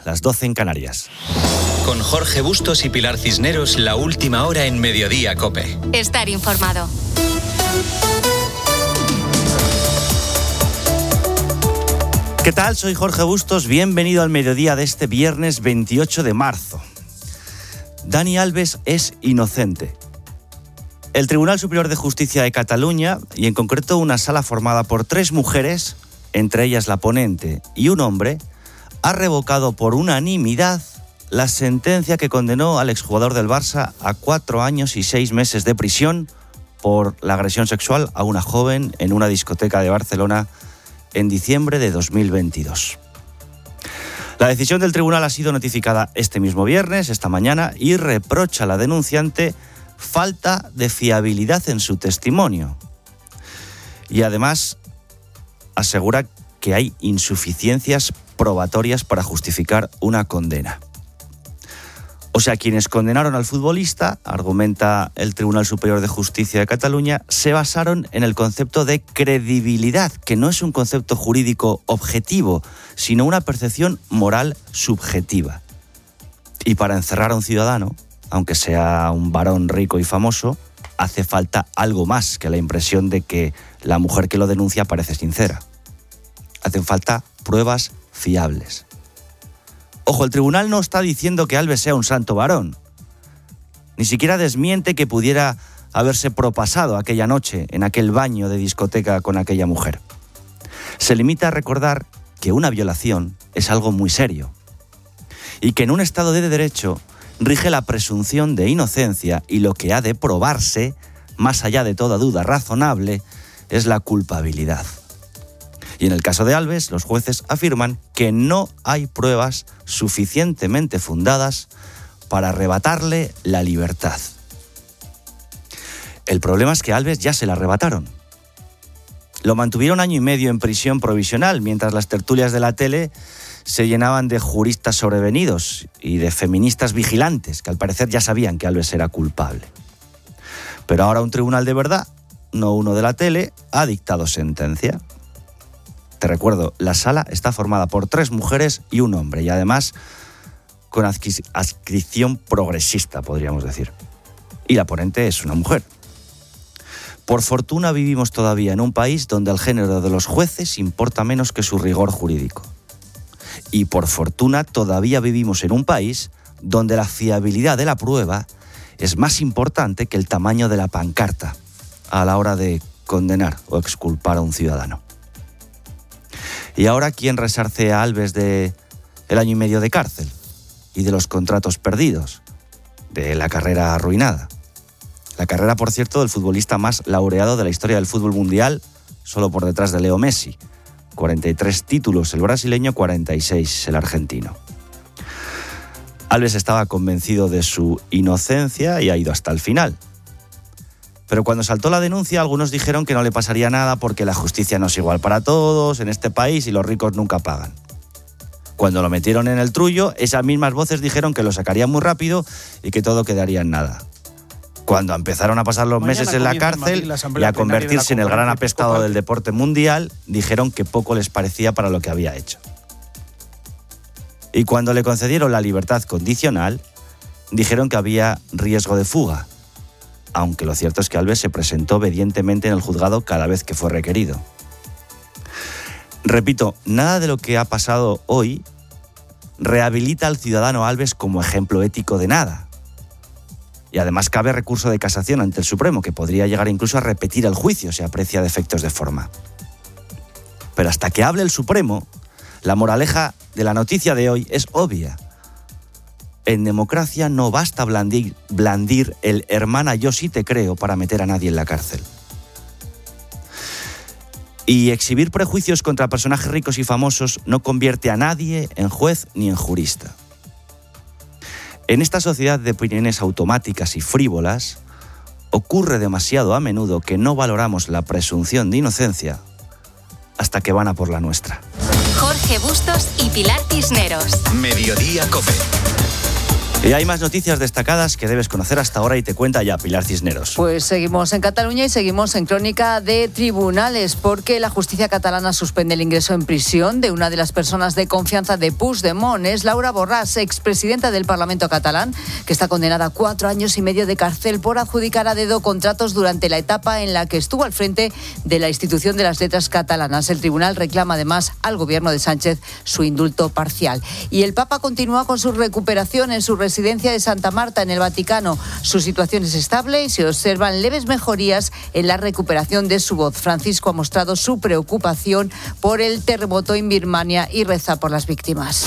las 12 en Canarias. Con Jorge Bustos y Pilar Cisneros, la última hora en Mediodía COPE. Estar informado. ¿Qué tal? Soy Jorge Bustos, bienvenido al mediodía de este viernes 28 de marzo. Dani Alves es inocente. El Tribunal Superior de Justicia de Cataluña, y en concreto una sala formada por 3 mujeres, entre ellas la ponente y un hombre, ha revocado por unanimidad la sentencia que condenó al exjugador del Barça a 4 años y 6 meses de prisión por la agresión sexual a una joven en una discoteca de Barcelona en diciembre de 2022. La decisión del tribunal ha sido notificada este mismo viernes, esta mañana, y reprocha a la denunciante falta de fiabilidad en su testimonio. Y además asegura que hay insuficiencias probatorias para justificar una condena. O sea, quienes condenaron al futbolista, argumenta el Tribunal Superior de Justicia de Cataluña, se basaron en el concepto de credibilidad, que no es un concepto jurídico objetivo, sino una percepción moral subjetiva. Y para encerrar a un ciudadano, aunque sea un varón rico y famoso, hace falta algo más que la impresión de que la mujer que lo denuncia parece sincera. Hacen falta pruebas fiables. Ojo, el tribunal no está diciendo que Alves sea un santo varón. Ni siquiera desmiente que pudiera haberse propasado aquella noche en aquel baño de discoteca con aquella mujer. Se limita a recordar que una violación es algo muy serio y que en un Estado de Derecho rige la presunción de inocencia y lo que ha de probarse, más allá de toda duda razonable, es la culpabilidad. Y en el caso de Alves, los jueces afirman que no hay pruebas suficientemente fundadas para arrebatarle la libertad. El problema es que a Alves ya se la arrebataron. Lo mantuvieron 1 año y medio en prisión provisional, mientras las tertulias de la tele se llenaban de juristas sobrevenidos y de feministas vigilantes, que al parecer ya sabían que Alves era culpable. Pero ahora un tribunal de verdad, no uno de la tele, ha dictado sentencia. Te recuerdo, la sala está formada por 3 mujeres y un hombre, y además con adscripción progresista, podríamos decir. Y la ponente es una mujer. Por fortuna vivimos todavía en un país donde el género de los jueces importa menos que su rigor jurídico. Y por fortuna todavía vivimos en un país donde la fiabilidad de la prueba es más importante que el tamaño de la pancarta a la hora de condenar o exculpar a un ciudadano. ¿Y ahora quién resarce a Alves de el 1 año y medio de cárcel? Y de los contratos perdidos, de la carrera arruinada. La carrera, por cierto, del futbolista más laureado de la historia del fútbol mundial, solo por detrás de Leo Messi. 43 títulos el brasileño, 46 el argentino. Alves estaba convencido de su inocencia y ha ido hasta el final. Pero cuando saltó la denuncia, algunos dijeron que no le pasaría nada porque la justicia no es igual para todos en este país y los ricos nunca pagan. Cuando lo metieron en el trullo, esas mismas voces dijeron que lo sacarían muy rápido y que todo quedaría en nada. Cuando empezaron a pasar los meses en la cárcel y a convertirse en el gran apestado del deporte mundial, dijeron que poco les parecía para lo que había hecho. Y cuando le concedieron la libertad condicional, dijeron que había riesgo de fuga, aunque lo cierto es que Alves se presentó obedientemente en el juzgado cada vez que fue requerido. Repito, nada de lo que ha pasado hoy rehabilita al ciudadano Alves como ejemplo ético de nada. Y además cabe recurso de casación ante el Supremo, que podría llegar incluso a repetir el juicio si aprecia defectos de forma. Pero hasta que hable el Supremo, la moraleja de la noticia de hoy es obvia. En democracia no basta blandir el hermana yo sí te creo para meter a nadie en la cárcel. Y exhibir prejuicios contra personajes ricos y famosos no convierte a nadie en juez ni en jurista. En esta sociedad de opiniones automáticas y frívolas, ocurre demasiado a menudo que no valoramos la presunción de inocencia hasta que van a por la nuestra. Jorge Bustos y Pilar Cisneros. Mediodía COPE. Y hay más noticias destacadas que debes conocer hasta ahora y te cuenta ya Pilar Cisneros. Pues seguimos en Cataluña y seguimos en crónica de tribunales, porque la justicia catalana suspende el ingreso en prisión de una de las personas de confianza de Puigdemont. Es Laura Borràs, expresidenta del Parlamento catalán, que está condenada a 4 años y medio de cárcel por adjudicar a dedo contratos durante la etapa en la que estuvo al frente de la institución de las letras catalanas. El tribunal reclama además al gobierno de Sánchez su indulto parcial. Y el Papa continúa con su recuperación en su residencia de Santa Marta, en el Vaticano. Su situación es estable y se observan leves mejorías en la recuperación de su voz. Francisco ha mostrado su preocupación por el terremoto en Birmania y reza por las víctimas.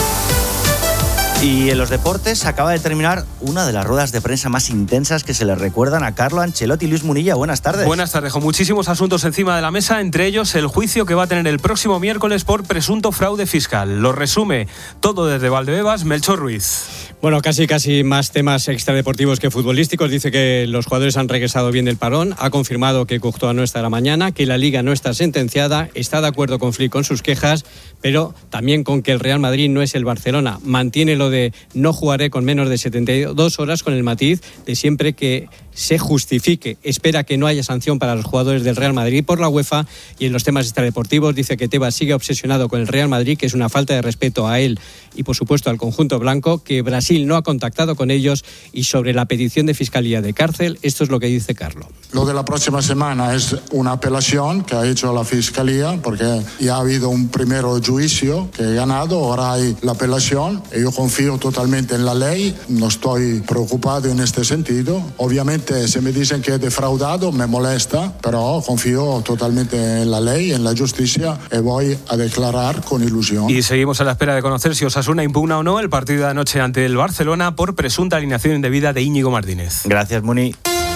Y en los deportes acaba de terminar una de las ruedas de prensa más intensas que se le recuerdan a Carlo Ancelotti. Luis Munilla, buenas tardes. Buenas tardes, con muchísimos asuntos encima de la mesa, entre ellos el juicio que va a tener el próximo miércoles por presunto fraude fiscal. Lo resume todo desde Valdebebas, Melchor Ruiz. Bueno, casi más temas extradeportivos que futbolísticos. Dice que los jugadores han regresado bien del parón, ha confirmado que Courtois no estará mañana, que la Liga no está sentenciada, está de acuerdo con Flick con sus quejas, pero también con que el Real Madrid no es el Barcelona. Mantiene lo de no jugaré con menos de 72 horas, con el matiz de siempre que se justifique. Espera que no haya sanción para los jugadores del Real Madrid por la UEFA. Y en los temas extradeportivos dice que Tebas sigue obsesionado con el Real Madrid, que es una falta de respeto a él y por supuesto al conjunto blanco, que Brasil no ha contactado con ellos. Y sobre la petición de fiscalía de cárcel, esto es lo que dice Carlo. Lo de la próxima semana es una apelación que ha hecho la fiscalía, porque ya ha habido un primer juicio que he ganado, ahora hay la apelación. Yo confío totalmente en la ley, no estoy preocupado en este sentido. Obviamente, si me dicen que he defraudado, me molesta, pero confío totalmente en la ley, en la justicia, y voy a declarar con ilusión. Y seguimos a la espera de conocer si Osasuna impugna o no el partido de anoche ante el Barcelona por presunta alineación indebida de Íñigo Martínez. Gracias, Muni.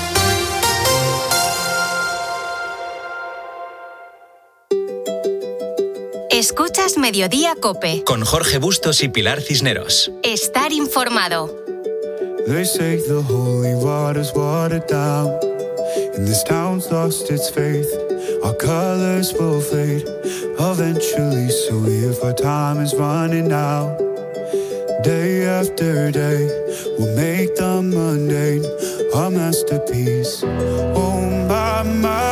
Escuchas Mediodía COPE. Con Jorge Bustos y Pilar Cisneros. Estar informado. They say the holy water's watered down, and this town's lost its faith. Our colors will fade eventually, so if our time is running out, day after day, we'll make the mundane a masterpiece. Oh my,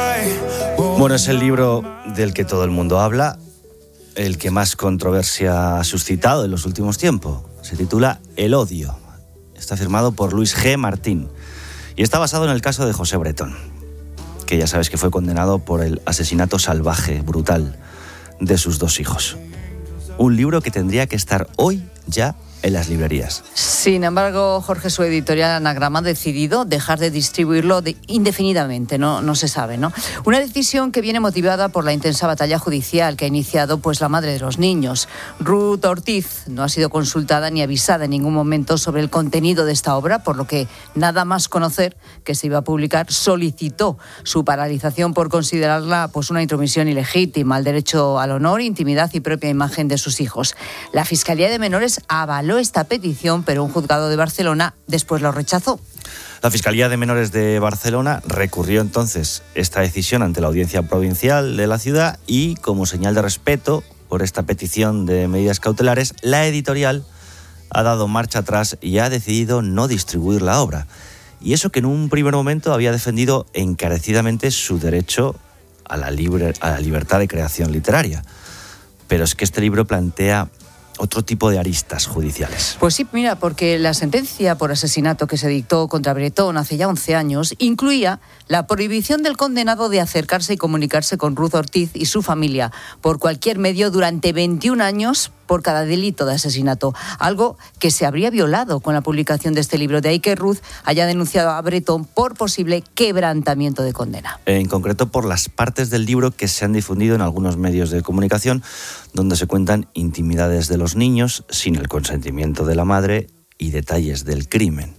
my. Bueno, es el libro del que todo el mundo habla, el que más controversia ha suscitado en los últimos tiempos. Se titula El odio. Está firmado por Luis G. Martín y está basado en el caso de José Bretón, que ya sabes que fue condenado por el asesinato salvaje, brutal, de sus 2 hijos. Un libro que tendría que estar hoy ya en las librerías. Sin embargo, Jorge, su editorial Anagrama ha decidido dejar de distribuirlo indefinidamente, no se sabe, ¿no? Una decisión que viene motivada por la intensa batalla judicial que ha iniciado pues la madre de los niños. Ruth Ortiz no ha sido consultada ni avisada en ningún momento sobre el contenido de esta obra, por lo que nada más conocer que se iba a publicar solicitó su paralización por considerarla pues una intromisión ilegítima al derecho al honor, intimidad y propia imagen de sus hijos. La Fiscalía de Menores avaló esta petición, pero un juzgado de Barcelona después lo rechazó. La Fiscalía de Menores de Barcelona recurrió entonces esta decisión ante la Audiencia Provincial de la ciudad y, como señal de respeto por esta petición de medidas cautelares, la editorial ha dado marcha atrás y ha decidido no distribuir la obra. Y eso que en un primer momento había defendido encarecidamente su derecho a la libertad de creación literaria. Pero es que este libro plantea otro tipo de aristas judiciales. Pues sí, mira, porque la sentencia por asesinato que se dictó contra Bretón hace ya 11 años incluía la prohibición del condenado de acercarse y comunicarse con Ruth Ortiz y su familia por cualquier medio durante 21 años por cada delito de asesinato, algo que se habría violado con la publicación de este libro. De ahí que Ruth haya denunciado a Bretón por posible quebrantamiento de condena. En concreto por las partes del libro que se han difundido en algunos medios de comunicación, donde se cuentan intimidades de los niños sin el consentimiento de la madre y detalles del crimen.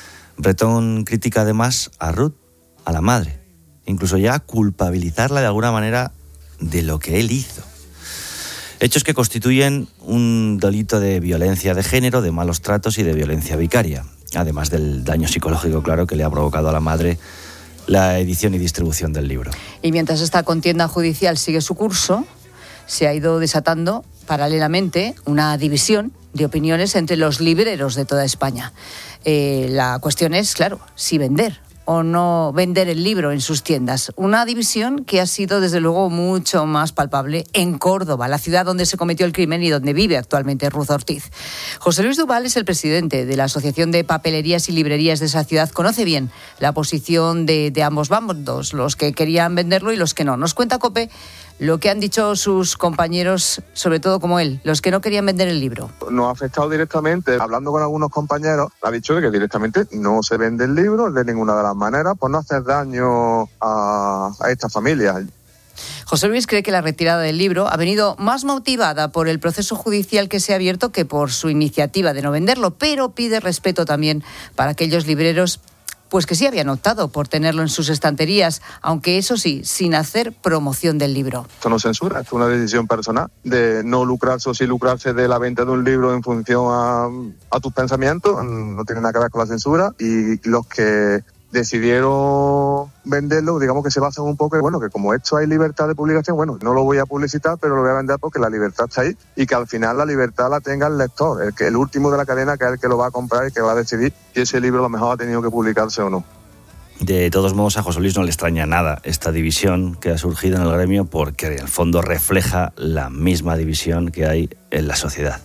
Bretón critica además a Ruth, a la madre, incluso ya culpabilizarla de alguna manera de lo que él hizo. Hechos que constituyen un delito de violencia de género, de malos tratos y de violencia vicaria, además del daño psicológico, claro, que le ha provocado a la madre la edición y distribución del libro. Y mientras esta contienda judicial sigue su curso, se ha ido desatando paralelamente una división de opiniones entre los libreros de toda España. La cuestión es, claro, si vender o no vender el libro en sus tiendas. Una división que ha sido, desde luego, mucho más palpable en Córdoba, la ciudad donde se cometió el crimen y donde vive actualmente Ruth Ortiz. José Luis Duval es el presidente de la Asociación de Papelerías y Librerías de esa ciudad. Conoce bien la posición de ambos bandos, los que querían venderlo y los que no. Nos cuenta COPE lo que han dicho sus compañeros, sobre todo como él, los que no querían vender el libro. Nos ha afectado directamente, hablando con algunos compañeros, ha dicho que directamente no se vende el libro de ninguna de las maneras por no hacer daño a esta familia. José Luis cree que la retirada del libro ha venido más motivada por el proceso judicial que se ha abierto que por su iniciativa de no venderlo, pero pide respeto también para aquellos libreros pues que sí habían optado por tenerlo en sus estanterías, aunque eso sí, sin hacer promoción del libro. Esto no censura, esto es una decisión personal de no lucrarse o sí lucrarse de la venta de un libro en función a tus pensamientos, no tiene nada que ver con la censura, y los que decidieron venderlo, digamos que se basan un poco en, bueno, que como esto hay libertad de publicación, bueno, no lo voy a publicitar, pero lo voy a vender porque la libertad está ahí y que al final la libertad la tenga el lector, el último de la cadena, que es el que lo va a comprar y que va a decidir si ese libro a lo mejor ha tenido que publicarse o no. De todos modos, a José Luis no le extraña nada esta división que ha surgido en el gremio porque en el fondo refleja la misma división que hay en la sociedad.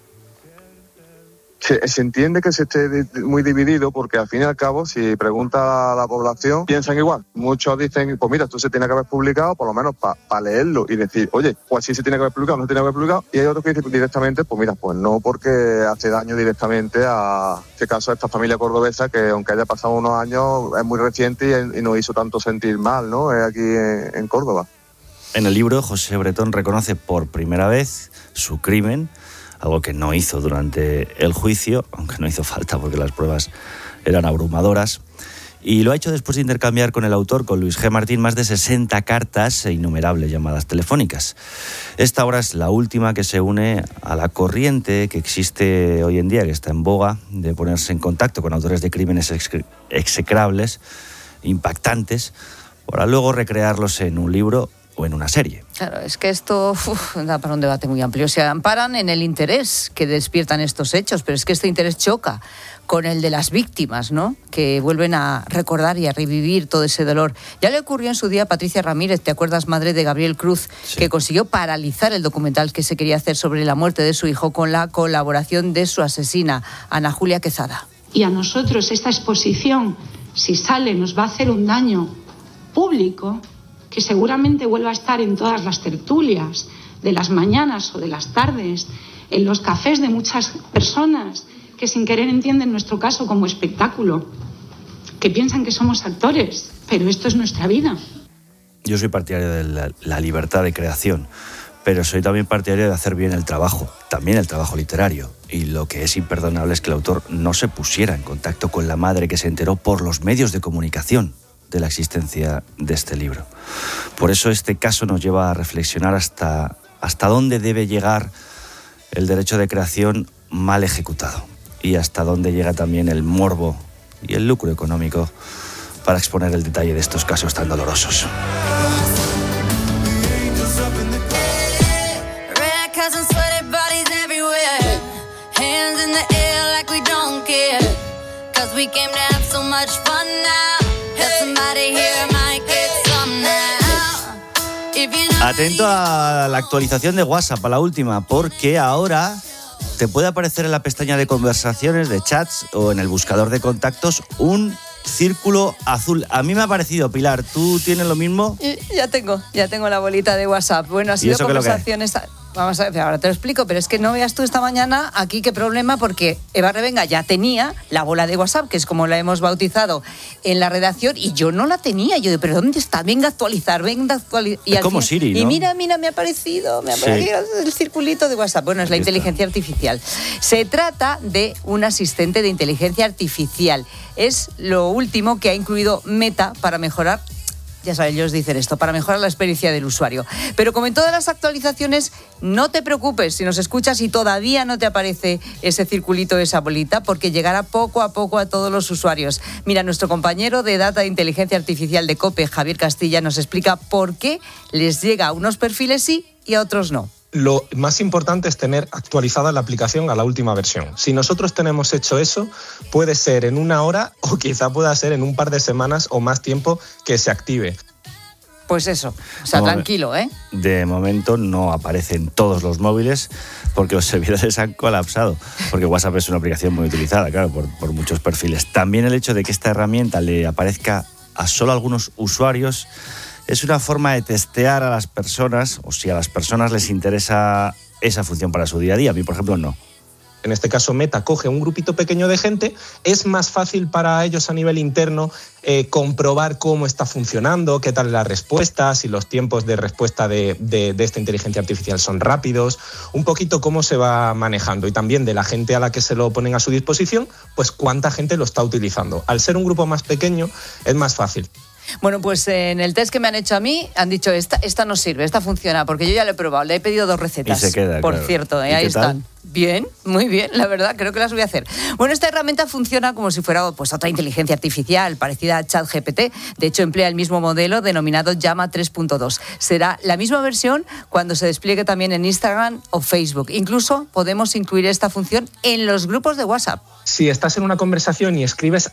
Se entiende que se esté muy dividido porque al fin y al cabo, si pregunta a la población, piensan igual. Muchos dicen, pues mira, esto se tiene que haber publicado, por lo menos para leerlo y decir, oye, pues sí se tiene que haber publicado, no se tiene que haber publicado. Y hay otros que dicen directamente, pues mira, pues no, porque hace daño directamente a este caso, a esta familia cordobesa que aunque haya pasado unos años, es muy reciente y nos hizo tanto sentir mal, ¿no? Aquí en Córdoba. En el libro, José Bretón reconoce por primera vez su crimen, algo que no hizo durante el juicio, aunque no hizo falta porque las pruebas eran abrumadoras, y lo ha hecho después de intercambiar con el autor, con Luis G. Martín, más de 60 cartas e innumerables llamadas telefónicas. Esta obra es la última que se une a la corriente que existe hoy en día, que está en boga, de ponerse en contacto con autores de crímenes execrables, impactantes, para luego recrearlos en un libro o en una serie. Claro, es que esto da para un debate muy amplio. Se amparan en el interés que despiertan estos hechos, pero es que este interés choca con el de las víctimas, ¿no? Que vuelven a recordar y a revivir todo ese dolor. Ya le ocurrió en su día a Patricia Ramírez, ¿te acuerdas, madre de Gabriel Cruz? Sí. Que consiguió paralizar el documental que se quería hacer sobre la muerte de su hijo con la colaboración de su asesina, Ana Julia Quezada. Y a nosotros esta exposición, si sale, nos va a hacer un daño público que seguramente vuelva a estar en todas las tertulias de las mañanas o de las tardes, en los cafés de muchas personas que sin querer entienden nuestro caso como espectáculo, que piensan que somos actores, pero esto es nuestra vida. Yo soy partidario de la libertad de creación, pero soy también partidario de hacer bien el trabajo, también el trabajo literario. Y lo que es imperdonable es que el autor no se pusiera en contacto con la madre que se enteró por los medios de comunicación de la existencia de este libro. Por eso este caso nos lleva a reflexionar hasta dónde debe llegar el derecho de creación mal ejecutado y hasta dónde llega también el morbo y el lucro económico para exponer el detalle de estos casos tan dolorosos. Atento a la actualización de WhatsApp, a la última, porque ahora te puede aparecer en la pestaña de conversaciones, de chats o en el buscador de contactos un círculo azul. A mí me ha parecido, Pilar, ¿tú tienes lo mismo? Ya tengo la bolita de WhatsApp. Bueno, ha sido conversaciones. Vamos a ver, ahora te lo explico, pero es que no veas tú esta mañana aquí qué problema, porque Eva Revenga ya tenía la bola de WhatsApp, que es como la hemos bautizado en la redacción, y yo no la tenía. Yo digo, ¿pero dónde está? Venga a actualizar. Y es como Siri, ¿no? Y mira, me ha aparecido el circulito de WhatsApp. Bueno, es la inteligencia artificial. Se trata de un asistente de inteligencia artificial. Es lo último que ha incluido Meta para mejorar. Ya saben, ellos dicen esto, para mejorar la experiencia del usuario. Pero como en todas las actualizaciones, no te preocupes si nos escuchas y todavía no te aparece ese circulito, esa bolita, porque llegará poco a poco a todos los usuarios. Mira, nuestro compañero de Data de Inteligencia Artificial de COPE, Javier Castilla, nos explica por qué les llega a unos perfiles sí y a otros no. lo más importante es tener actualizada la aplicación a la última versión. Si nosotros tenemos hecho eso, puede ser en 1 hora o quizá pueda ser en un par de semanas o más tiempo que se active. Pues eso, o sea, tranquilo, ¿eh? De momento no aparece en todos los móviles porque los servidores han colapsado, porque WhatsApp es una aplicación muy utilizada, claro, por muchos perfiles. También el hecho de que esta herramienta le aparezca a solo algunos usuarios es una forma de testear a las personas, o si a las personas les interesa esa función para su día a día. A mí, por ejemplo, no. En este caso, Meta coge un grupito pequeño de gente, es más fácil para ellos a nivel interno comprobar cómo está funcionando, qué tal las respuestas, si los tiempos de respuesta de esta inteligencia artificial son rápidos, un poquito cómo se va manejando, y también de la gente a la que se lo ponen a su disposición, pues cuánta gente lo está utilizando. Al ser un grupo más pequeño, es más fácil. Bueno, pues en el test que me han hecho a mí, han dicho, esta no sirve, esta funciona, porque yo ya lo he probado, le he pedido 2 recetas. Y se queda, por claro. cierto, ahí están. Bien, muy bien, la verdad, creo que las voy a hacer. Bueno, esta herramienta funciona como si fuera pues otra inteligencia artificial parecida a ChatGPT. De hecho, emplea el mismo modelo denominado Llama 3.2. Será la misma versión cuando se despliegue también en Instagram o Facebook. Incluso podemos incluir esta función en los grupos de WhatsApp. Si estás en una conversación y escribes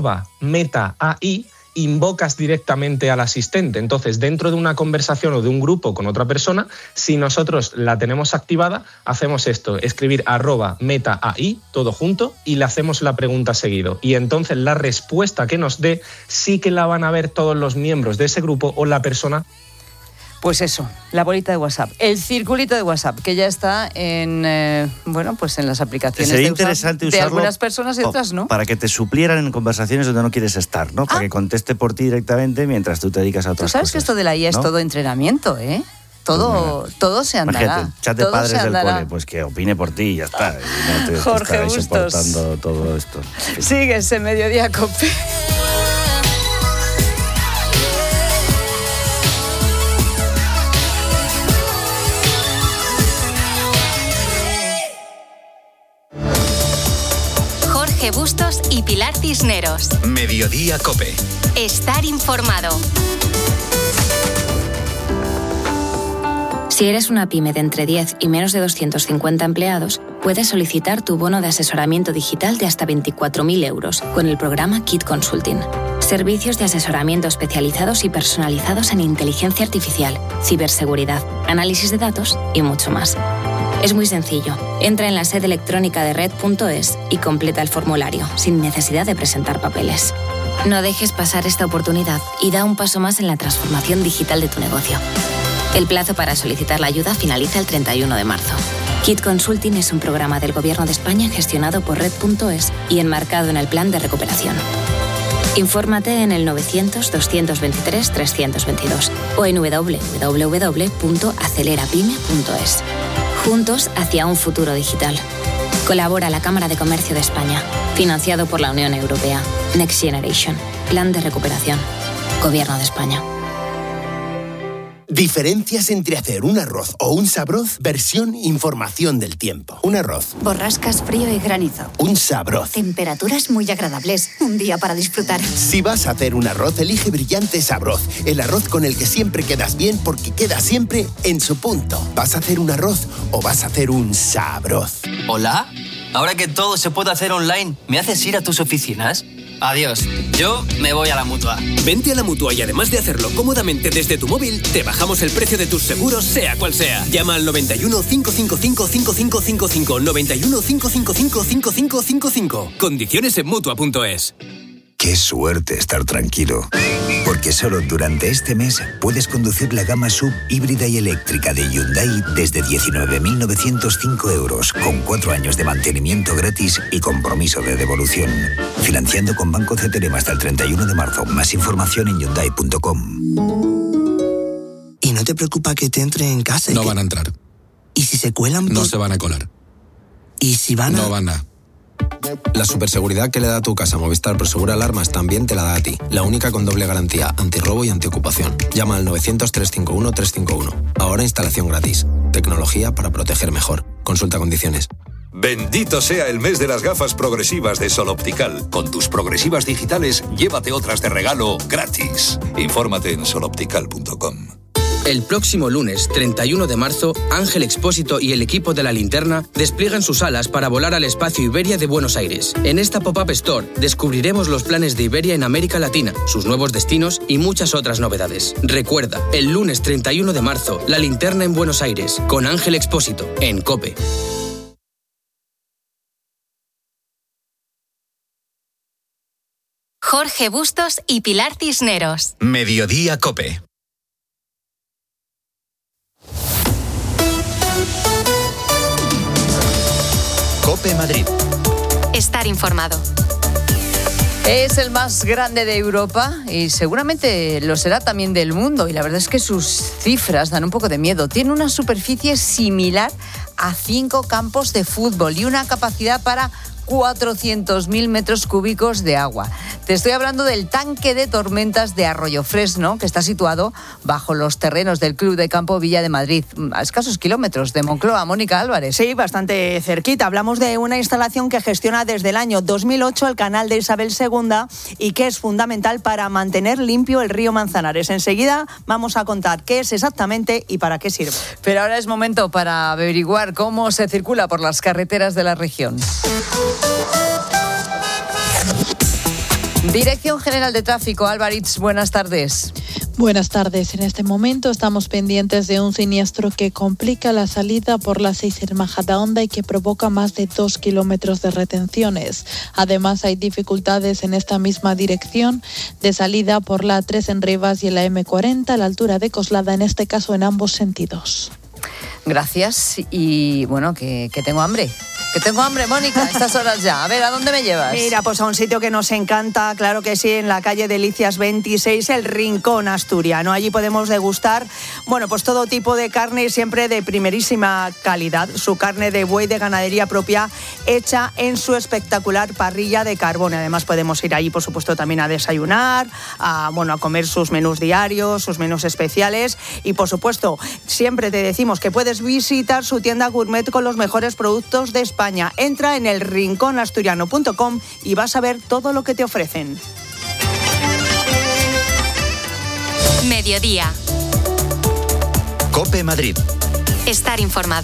@MetaAI, invocas directamente al asistente. Entonces, dentro de una conversación o de un grupo con otra persona, si nosotros la tenemos activada, hacemos esto, escribir @MetaAI, todo junto, y le hacemos la pregunta seguido. Y entonces la respuesta que nos dé sí que la van a ver todos los miembros de ese grupo o la persona. Pues eso, la bolita de WhatsApp, el circulito de WhatsApp, que ya está en pues en las aplicaciones. Sería interesante de usarlo algunas personas y otras no. Para que te suplieran en conversaciones donde no quieres estar, ¿no? Para que conteste por ti directamente mientras tú te dedicas a otras cosas. Tú sabes que esto de la IA es todo entrenamiento, ¿eh? Todo se andará. Imagínate, chat de padres del cole, pues que opine por ti y ya está. Y no te Jorge Bustos, soportando todo esto. Sigues en Mediodía Cope. Jorge Bustos y Pilar Cisneros. Mediodía Cope. Estar informado. Si eres una pyme de entre 10 y menos de 250 empleados, puedes solicitar tu bono de asesoramiento digital de hasta 24.000 euros con el programa Kit Consulting. Servicios de asesoramiento especializados y personalizados en inteligencia artificial, ciberseguridad, análisis de datos y mucho más. Es muy sencillo. Entra en la sede electrónica de red.es y completa el formulario, sin necesidad de presentar papeles. No dejes pasar esta oportunidad y da un paso más en la transformación digital de tu negocio. El plazo para solicitar la ayuda finaliza el 31 de marzo. Kit Consulting es un programa del Gobierno de España gestionado por red.es y enmarcado en el Plan de Recuperación. Infórmate en el 900-223-322 o en www.acelerapyme.es. Juntos hacia un futuro digital. Colabora la Cámara de Comercio de España. Financiado por la Unión Europea. Next Generation. Plan de Recuperación. Gobierno de España. Diferencias entre hacer un arroz o un sabroz, versión información del tiempo. Un arroz. Borrascas, frío y granizo. Un sabroz. Temperaturas muy agradables. Un día para disfrutar. Si vas a hacer un arroz, elige Brillante Sabroz. El arroz con el que siempre quedas bien porque queda siempre en su punto. ¿Vas a hacer un arroz o vas a hacer un sabroz? ¿Hola? Ahora que todo se puede hacer online, ¿me haces ir a tus oficinas? Adiós, yo me voy a la Mutua. Vente a la Mutua y además de hacerlo cómodamente desde tu móvil, te bajamos el precio de tus seguros, sea cual sea. Llama al 91 555 5555. 91 555 5555. Condiciones en Mutua.es. Qué suerte estar tranquilo, porque solo durante este mes puedes conducir la gama SUV híbrida y eléctrica de Hyundai desde 19.905 euros, con 4 años de mantenimiento gratis y compromiso de devolución. Financiando con Banco CTLM hasta el 31 de marzo. Más información en Hyundai.com. ¿Y no te preocupa que te entre en casa? No van a entrar. ¿Y si se cuelan? No se van a colar. ¿Y si van a...? No van a... La superseguridad que le da a tu casa Movistar Prosegura Alarmas también te la da a ti. La única con doble garantía, antirrobo y antiocupación. Llama al 900-351-351. Ahora instalación gratis. Tecnología para proteger mejor. Consulta condiciones. Bendito sea el mes de las gafas progresivas de Sol Optical. Con tus progresivas digitales, llévate otras de regalo gratis. Infórmate en soloptical.com. El próximo lunes, 31 de marzo, Ángel Expósito y el equipo de La Linterna despliegan sus alas para volar al espacio Iberia de Buenos Aires. En esta pop-up store descubriremos los planes de Iberia en América Latina, sus nuevos destinos y muchas otras novedades. Recuerda, el lunes 31 de marzo, La Linterna en Buenos Aires, con Ángel Expósito, en COPE. Jorge Bustos y Pilar Cisneros. Mediodía COPE. COPE Madrid. Estar informado. Es el más grande de Europa y seguramente lo será también del mundo. Y la verdad es que sus cifras dan un poco de miedo. Tiene una superficie similar a 5 campos de fútbol y una capacidad para 400.000 metros cúbicos de agua. Te estoy hablando del tanque de tormentas de Arroyo Fresno, que está situado bajo los terrenos del Club de Campo Villa de Madrid, a escasos kilómetros de Moncloa. Mónica Álvarez. Sí, bastante cerquita. Hablamos de una instalación que gestiona desde el año 2008 el canal de Isabel II y que es fundamental para mantener limpio el río Manzanares. Enseguida vamos a contar qué es exactamente y para qué sirve. Pero ahora es momento para averiguar cómo se circula por las carreteras de la región. Dirección General de Tráfico, Álvarez, buenas tardes. Buenas tardes. En este momento estamos pendientes de un siniestro que complica la salida por la 6 en Majadahonda y que provoca más de 2 kilómetros de retenciones. Además, hay dificultades en esta misma dirección de salida por la 3 en Rivas y en la M40 a la altura de Coslada, en este caso en ambos sentidos. Gracias y bueno, que tengo hambre. Que tengo hambre, Mónica, a estas horas ya. A ver, ¿a dónde me llevas? Mira, pues a un sitio que nos encanta, claro que sí, en la calle Delicias 26, el Rincón Asturiano. Allí podemos degustar, bueno, pues todo tipo de carne, siempre de primerísima calidad. Su carne de buey de ganadería propia, hecha en su espectacular parrilla de carbón. Además podemos ir allí, por supuesto, también a desayunar, a comer sus menús diarios, sus menús especiales. Y, por supuesto, siempre te decimos que puedes visitar su tienda gourmet con los mejores productos de España. Entra en elrinconasturiano.com y vas a ver todo lo que te ofrecen. Mediodía. COPE Madrid. Estar informado.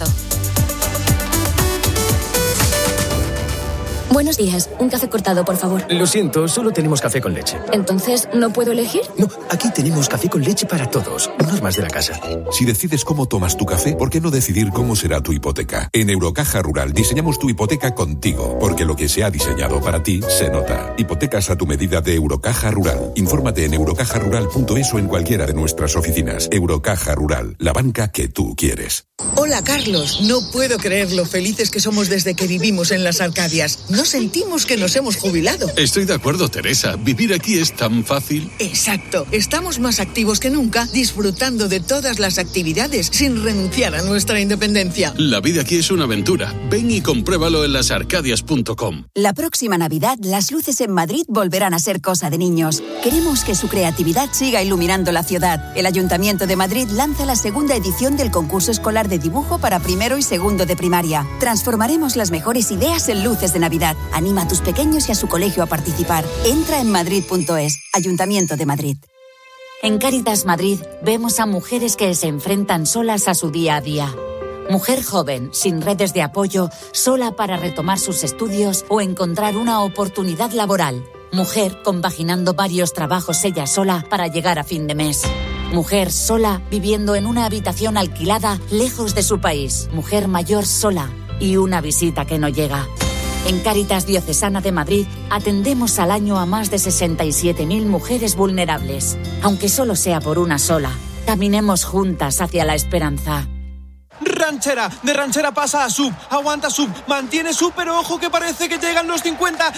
Buenos días, un café cortado, por favor. Lo siento, solo tenemos café con leche. ¿Entonces no puedo elegir? No, aquí tenemos café con leche para todos, normas de la casa. Si decides cómo tomas tu café, ¿por qué no decidir cómo será tu hipoteca? En Eurocaja Rural diseñamos tu hipoteca contigo, porque lo que se ha diseñado para ti se nota. Hipotecas a tu medida de Eurocaja Rural. Infórmate en eurocajarural.es o en cualquiera de nuestras oficinas. Eurocaja Rural, la banca que tú quieres. Hola, Carlos. No puedo creer lo felices que somos desde que vivimos en las Arcadias. No sentimos que nos hemos jubilado. Estoy de acuerdo, Teresa. Vivir aquí es tan fácil. Exacto. Estamos más activos que nunca, disfrutando de todas las actividades sin renunciar a nuestra independencia. La vida aquí es una aventura. Ven y compruébalo en lasarcadias.com. La próxima Navidad, las luces en Madrid volverán a ser cosa de niños. Queremos que su creatividad siga iluminando la ciudad. El Ayuntamiento de Madrid lanza la segunda edición del concurso escolar de dibujo para primero y segundo de primaria. Transformaremos las mejores ideas en luces de Navidad. Anima a tus pequeños y a su colegio a participar. Entra en madrid.es, Ayuntamiento de Madrid. En Cáritas Madrid vemos a mujeres que se enfrentan solas a su día a día. Mujer joven, sin redes de apoyo, sola para retomar sus estudios o encontrar una oportunidad laboral. Mujer compaginando varios trabajos ella sola para llegar a fin de mes. Mujer sola viviendo en una habitación alquilada lejos de su país. Mujer mayor sola y una visita que no llega. En Cáritas Diocesana de Madrid atendemos al año a más de 67.000 mujeres vulnerables. Aunque solo sea por una sola, caminemos juntas hacia la esperanza. Ranchera, de ranchera pasa a sub, aguanta sub, mantiene sub, pero ojo que parece que llegan los 50,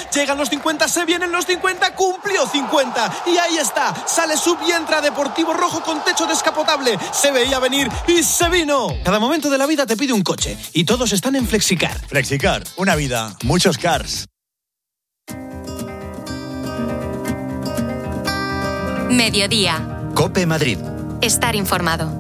se vienen los 50, cumplió 50, y ahí está, sale sub y entra Deportivo Rojo con techo descapotable, se veía venir y se vino. Cada momento de la vida te pide un coche, y todos están en Flexicar. Flexicar, una vida, muchos cars. Mediodía. COPE Madrid. Estar informado.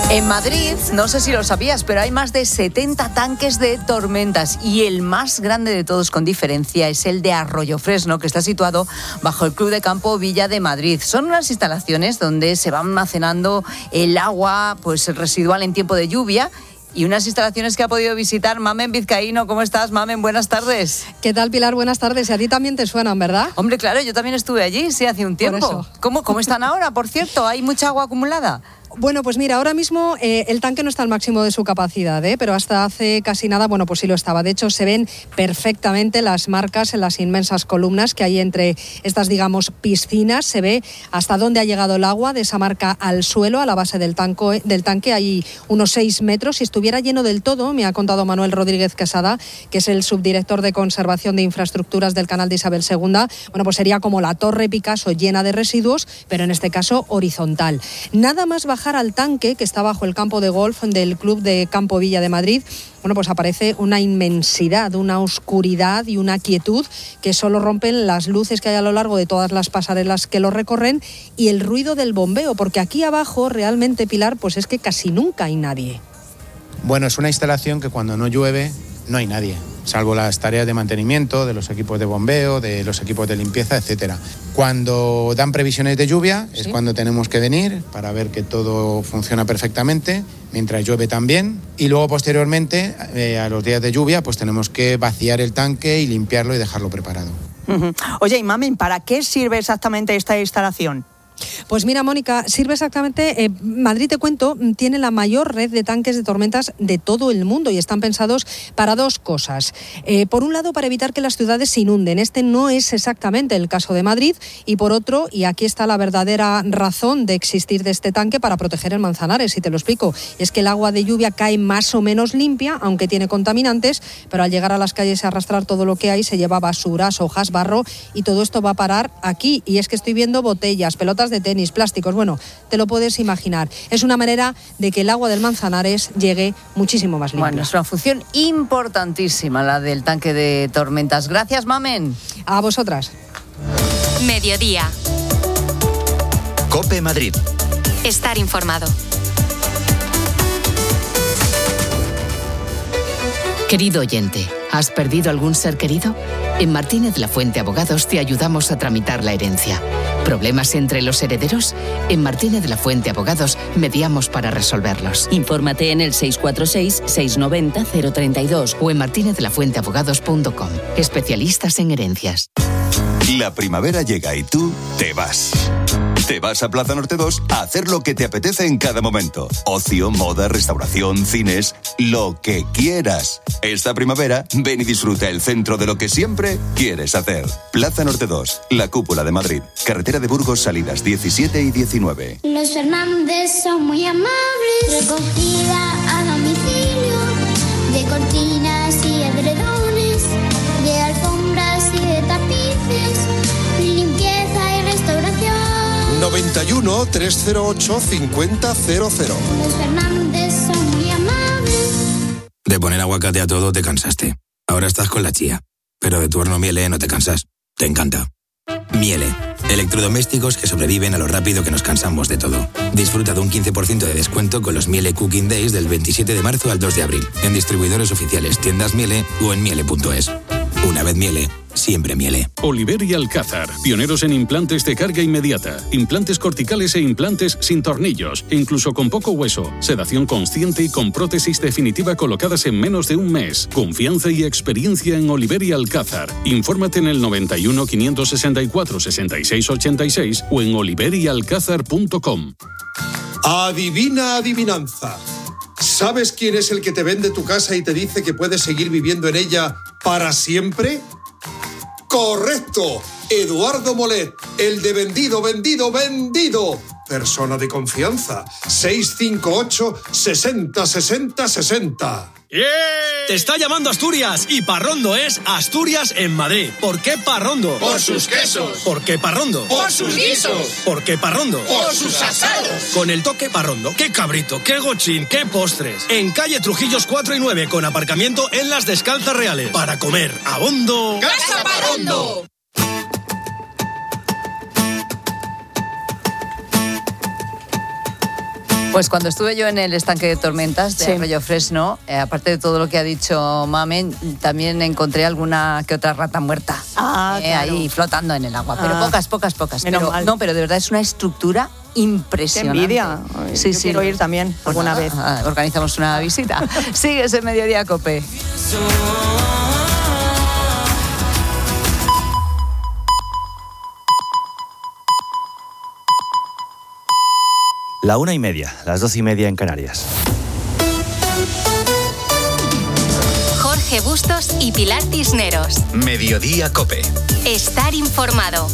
En Madrid, no sé si lo sabías, pero hay más de 70 tanques de tormentas y el más grande de todos con diferencia es el de Arroyofresno, que está situado bajo el Club de Campo Villa de Madrid. Son unas instalaciones donde se va almacenando el agua residual en tiempo de lluvia. Y unas instalaciones que ha podido visitar Mamen Vizcaíno. ¿Cómo estás, Mamen? Buenas tardes. ¿Qué tal, Pilar? Buenas tardes. Y a ti también te suenan, ¿verdad? Hombre, claro, yo también estuve allí, sí, hace un tiempo. ¿Cómo están ahora, por cierto? ¿Hay mucha agua acumulada? Bueno, pues mira, ahora mismo el tanque no está al máximo de su capacidad, pero hasta hace casi nada, pues sí lo estaba. De hecho, se ven perfectamente las marcas en las inmensas columnas que hay entre estas, digamos, piscinas. Se ve hasta dónde ha llegado el agua de esa marca al suelo, a la base del tanque. Hay unos 6 metros. Si estuviera lleno del todo, me ha contado Manuel Rodríguez Quesada, que es el subdirector de Conservación de Infraestructuras del Canal de Isabel II, pues sería como la Torre Picasso llena de residuos, pero en este caso horizontal. Nada más bajar al tanque, que está bajo el campo de golf del Club de Campo Villa de Madrid, pues aparece una inmensidad, una oscuridad y una quietud que solo rompen las luces que hay a lo largo de todas las pasarelas que lo recorren y el ruido del bombeo, porque aquí abajo realmente, Pilar, es que casi nunca hay nadie. Bueno, es una instalación que cuando no llueve no hay nadie, salvo las tareas de mantenimiento de los equipos de bombeo, de los equipos de limpieza, etcétera. Cuando dan previsiones de lluvia es cuando tenemos que venir para ver que todo funciona perfectamente, mientras llueve también, y luego posteriormente, a los días de lluvia, tenemos que vaciar el tanque y limpiarlo y dejarlo preparado. Oye, y Mamen, ¿para qué sirve exactamente esta instalación? Pues mira, Mónica, sirve exactamente, Madrid, te cuento, tiene la mayor red de tanques de tormentas de todo el mundo y están pensados para dos cosas. Por un lado, para evitar que las ciudades se inunden. Este no es exactamente el caso de Madrid. Y por otro, y aquí está la verdadera razón de existir de este tanque, para proteger el Manzanares, y te lo explico. Es que el agua de lluvia cae más o menos limpia, aunque tiene contaminantes, pero al llegar a las calles y arrastrar todo lo que hay, se lleva basuras, hojas, barro, y todo esto va a parar aquí. Y es que estoy viendo botellas, pelotas de tenis, plásticos, te lo puedes imaginar. Es una manera de que el agua del Manzanares llegue muchísimo más limpia. Bueno, es una función importantísima la del tanque de tormentas. Gracias, Mamen. A vosotras. Mediodía. COPE Madrid. Estar informado. Querido oyente, ¿has perdido algún ser querido? En Martínez La Fuente Abogados te ayudamos a tramitar la herencia. ¿Problemas entre los herederos? En Martínez La Fuente Abogados mediamos para resolverlos. Infórmate en el 646-690-032 o en martinezlafuenteabogados.com. Especialistas en herencias. La primavera llega y tú te vas. Te vas a Plaza Norte 2 a hacer lo que te apetece en cada momento. Ocio, moda, restauración, cines, lo que quieras. Esta primavera, ven y disfruta el centro de lo que siempre quieres hacer. Plaza Norte 2, la cúpula de Madrid. Carretera de Burgos, salidas 17 y 19. Los Fernández son muy amables. Recogida a domicilio de cortinas y edredones, de alfombras y de tapices, limpieza y restauración. 91 308 5000. Los Fernández son muy amables. De poner aguacate a todo te cansaste. Ahora estás con la chía. Pero de tu horno Miele no te cansas. Te encanta. Miele. Electrodomésticos que sobreviven a lo rápido que nos cansamos de todo. Disfruta de un 15% de descuento con los Miele Cooking Days del 27 de marzo al 2 de abril. En distribuidores oficiales, tiendas Miele o en miele.es. Una vez Miele, siempre Miele. Oliver y Alcázar, pioneros en implantes de carga inmediata, implantes corticales e implantes sin tornillos, incluso con poco hueso, sedación consciente y con prótesis definitiva colocadas en menos de un mes. Confianza y experiencia en Oliver y Alcázar. Infórmate en el 91 564 66 86 o en oliveryalcázar.com. Adivina adivinanza. ¿Sabes quién es el que te vende tu casa y te dice que puedes seguir viviendo en ella para siempre? ¡Correcto! Eduardo Molet, el de vendido, vendido, vendido. Persona de confianza. 658 60 60 60. ¡Yeah! Te está llamando Asturias y Parrondo es Asturias en Madrid. ¿Por qué Parrondo? Por sus quesos. ¿Por qué Parrondo? Por sus guisos. ¿Por qué Parrondo? Por sus asados. Con el toque Parrondo, qué cabrito, qué gochín, qué postres. En calle Trujillos 4 y 9 con aparcamiento en Las Descalzas Reales. Para comer a bondo. ¡Casa Parrondo! Pues cuando estuve yo en el estanque de tormentas de Arroyo Fresno, aparte de todo lo que ha dicho Mamen, también encontré alguna que otra rata muerta ahí flotando en el agua, pero pocas. Pero de verdad es una estructura impresionante. Qué envidia. Sí, Quiero ir también alguna vez. Organizamos una visita. Sigues en Mediodía COPE. La 1:30, las 12:30 en Canarias. Jorge Bustos y Pilar Cisneros. Mediodía COPE. Estar informado.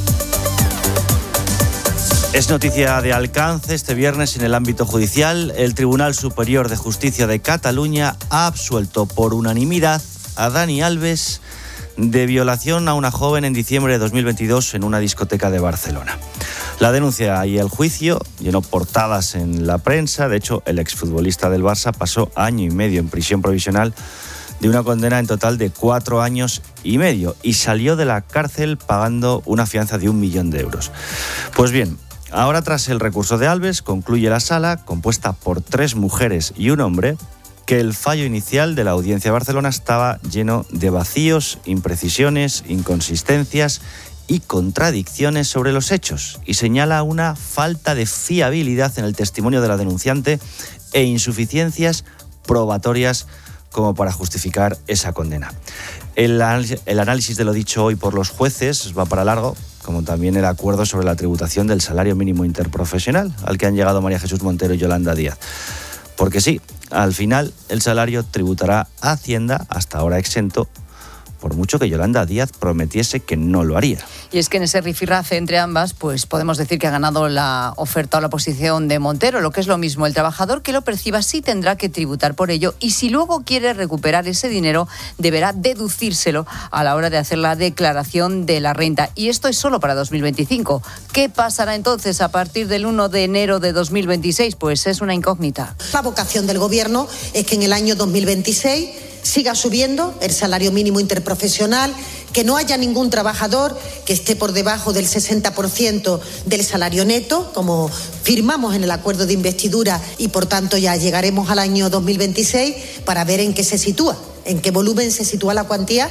Es noticia de alcance este viernes en el ámbito judicial. El Tribunal Superior de Justicia de Cataluña ha absuelto por unanimidad a Dani Alves de violación a una joven en diciembre de 2022 en una discoteca de Barcelona. La denuncia y el juicio llenó portadas en la prensa. De hecho, el exfutbolista del Barça pasó 1 año y medio en prisión provisional de una condena en total de 4 años y medio y salió de la cárcel pagando una fianza de 1 millón de euros. Pues bien, ahora tras el recurso de Alves, concluye la sala, compuesta por 3 mujeres y un hombre, que el fallo inicial de la Audiencia de Barcelona estaba lleno de vacíos, imprecisiones, inconsistencias y contradicciones sobre los hechos, y señala una falta de fiabilidad en el testimonio de la denunciante e insuficiencias probatorias como para justificar esa condena. El análisis de lo dicho hoy por los jueces va para largo, como también el acuerdo sobre la tributación del salario mínimo interprofesional, al que han llegado María Jesús Montero y Yolanda Díaz. Porque sí, al final el salario tributará a Hacienda, hasta ahora exento, por mucho que Yolanda Díaz prometiese que no lo haría. Y es que en ese rifirrafe entre ambas, pues podemos decir que ha ganado la oferta o la posición de Montero, lo que es lo mismo. El trabajador que lo perciba sí tendrá que tributar por ello, y si luego quiere recuperar ese dinero, deberá deducírselo a la hora de hacer la declaración de la renta. Y esto es solo para 2025. ¿Qué pasará entonces a partir del 1 de enero de 2026? Pues es una incógnita. La vocación del Gobierno es que en el año 2026 siga subiendo el salario mínimo interprofesional, que no haya ningún trabajador que esté por debajo del 60% del salario neto, como firmamos en el acuerdo de investidura, y por tanto ya llegaremos al año 2026 para ver en qué se sitúa, en qué volumen se sitúa la cuantía.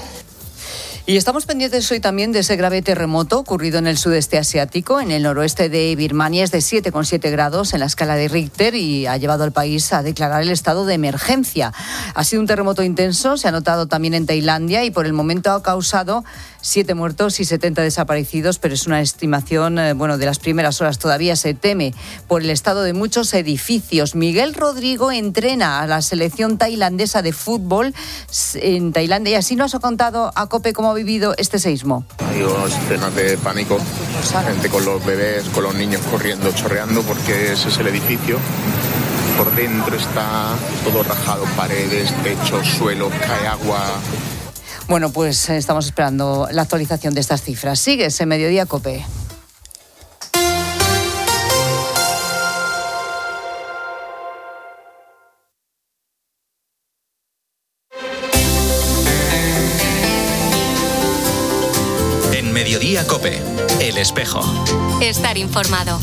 Y estamos pendientes hoy también de ese grave terremoto ocurrido en el sudeste asiático, en el noroeste de Birmania. Es de 7,7 grados en la escala de Richter y ha llevado al país a declarar el estado de emergencia. Ha sido un terremoto intenso, se ha notado también en Tailandia, y por el momento ha causado 7 muertos y 70 desaparecidos, pero es una estimación, de las primeras horas. Todavía se teme por el estado de muchos edificios. Miguel Rodrigo entrena a la selección tailandesa de fútbol en Tailandia, y así nos ha contado a COPE cómo ha vivido este seísmo. Hay unas escenas de pánico, gente con los bebés, con los niños corriendo, chorreando, porque ese es el edificio. Por dentro está todo rajado, paredes, techos, suelo, cae agua. Bueno, pues estamos esperando la actualización de estas cifras. Sigues en Mediodía COPE. En Mediodía COPE, El Espejo. Estar informado.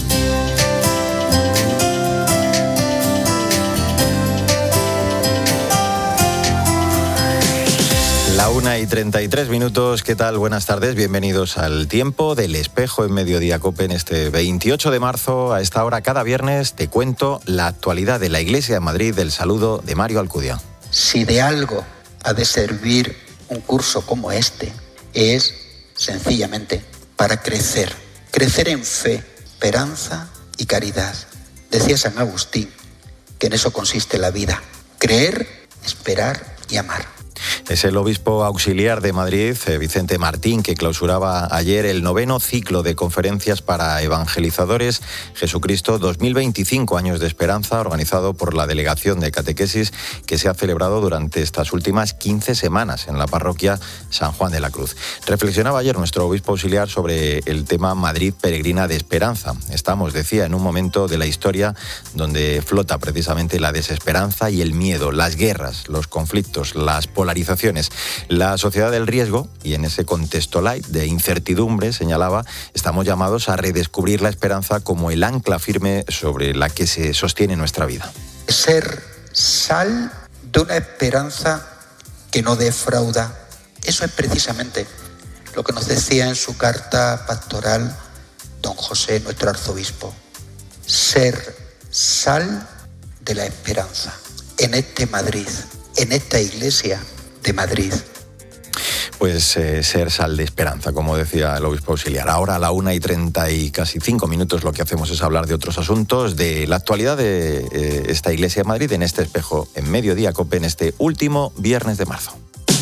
La 1:33. ¿Qué tal? Buenas tardes. Bienvenidos al Tiempo del Espejo en Mediodía COPE en este 28 de marzo. A esta hora, cada viernes, te cuento la actualidad de la Iglesia de Madrid. El saludo de Mario Alcudia. Si de algo ha de servir un curso como este, es sencillamente para crecer. Crecer en fe, esperanza y caridad. Decía San Agustín que en eso consiste la vida. Creer, esperar y amar. Es el obispo auxiliar de Madrid, Vicente Martín, que clausuraba ayer el 9º ciclo de conferencias para evangelizadores Jesucristo 2025 años de esperanza, organizado por la Delegación de Catequesis, que se ha celebrado durante estas últimas 15 semanas en la parroquia San Juan de la Cruz. Reflexionaba ayer nuestro obispo auxiliar sobre el tema Madrid peregrina de esperanza. Estamos, decía, en un momento de la historia donde flota precisamente la desesperanza y el miedo, las guerras, los conflictos, las polarizaciones situaciones. La sociedad del riesgo, y en ese contexto light de incertidumbre, señalaba, estamos llamados a redescubrir la esperanza como el ancla firme sobre la que se sostiene nuestra vida. Ser sal de una esperanza que no defrauda. Eso es precisamente lo que nos decía en su carta pastoral don José, nuestro arzobispo. Ser sal de la esperanza en este Madrid, en esta iglesia de Madrid. Pues ser sal de esperanza, como decía el obispo auxiliar. Ahora a la 1:30 y casi 5 minutos lo que hacemos es hablar de otros asuntos, de la actualidad de esta iglesia de Madrid en este espejo, en Mediodía COPE, en este último viernes de marzo.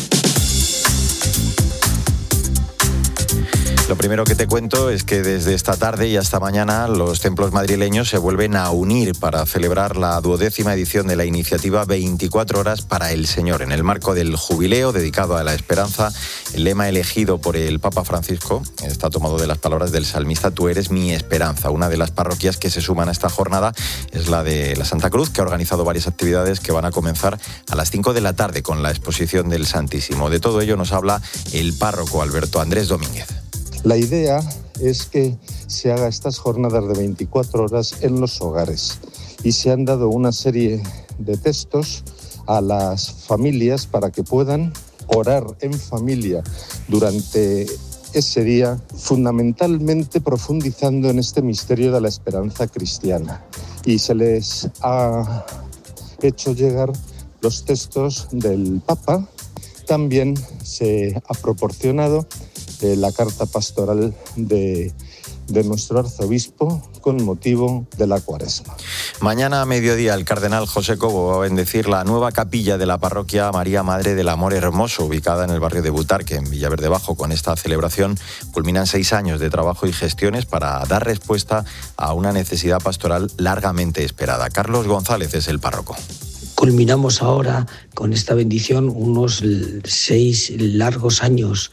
Lo primero que te cuento es que desde esta tarde y hasta mañana los templos madrileños se vuelven a unir para celebrar la 12ª edición de la iniciativa 24 horas para el Señor. En el marco del jubileo dedicado a la esperanza, el lema elegido por el Papa Francisco está tomado de las palabras del salmista Tú eres mi esperanza. Una de las parroquias que se suman a esta jornada es la de la Santa Cruz, que ha organizado varias actividades que van a comenzar a las 5 de la tarde con la exposición del Santísimo. De todo ello nos habla el párroco Alberto Andrés Domínguez. La idea es que se haga estas jornadas de 24 horas en los hogares y se han dado una serie de textos a las familias para que puedan orar en familia durante ese día, fundamentalmente profundizando en este misterio de la esperanza cristiana. Y se les ha hecho llegar los textos del Papa. También se ha proporcionado la carta pastoral de nuestro arzobispo con motivo de la Cuaresma. Mañana a mediodía el cardenal José Cobo va a bendecir la nueva capilla de la parroquia María Madre del Amor Hermoso, ubicada en el barrio de Butarque, en Villaverde Bajo. Con esta celebración culminan 6 años de trabajo y gestiones para dar respuesta a una necesidad pastoral largamente esperada. Carlos González es el párroco. Culminamos ahora con esta bendición unos 6 largos años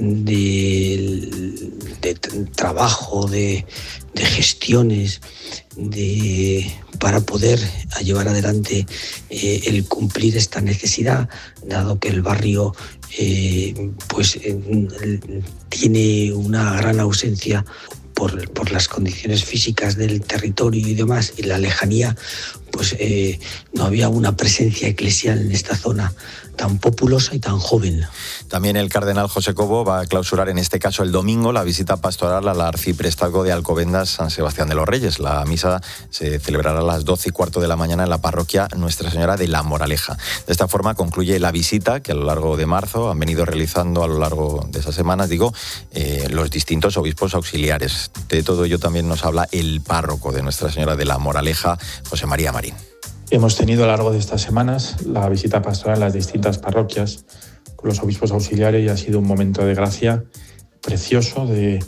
de trabajo, de gestiones, para poder llevar adelante el cumplir esta necesidad, dado que el barrio tiene una gran ausencia por las condiciones físicas del territorio y demás, y la lejanía, no había una presencia eclesial en esta zona tan populosa y tan joven. También el cardenal José Cobo va a clausurar en este caso el domingo la visita pastoral al arciprestazgo de Alcobendas San Sebastián de los Reyes. La misa se celebrará a las 12:15 de la mañana en la parroquia Nuestra Señora de la Moraleja. De esta forma concluye la visita que a lo largo de marzo han venido realizando a lo largo de esas semanas, los distintos obispos auxiliares. De todo ello también nos habla el párroco de Nuestra Señora de la Moraleja, José María Marín. Hemos tenido a lo largo de estas semanas la visita pastoral en las distintas parroquias con los obispos auxiliares y ha sido un momento de gracia precioso, de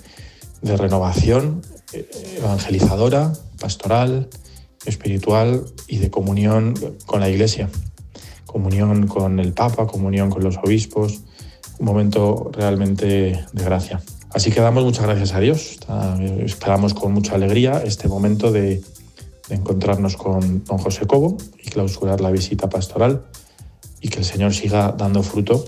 renovación evangelizadora, pastoral, espiritual y de comunión con la Iglesia. Comunión con el Papa, comunión con los obispos, un momento realmente de gracia. Así que damos muchas gracias a Dios. Esperamos con mucha alegría este momento de encontrarnos con don José Cobo y clausurar la visita pastoral y que el Señor siga dando fruto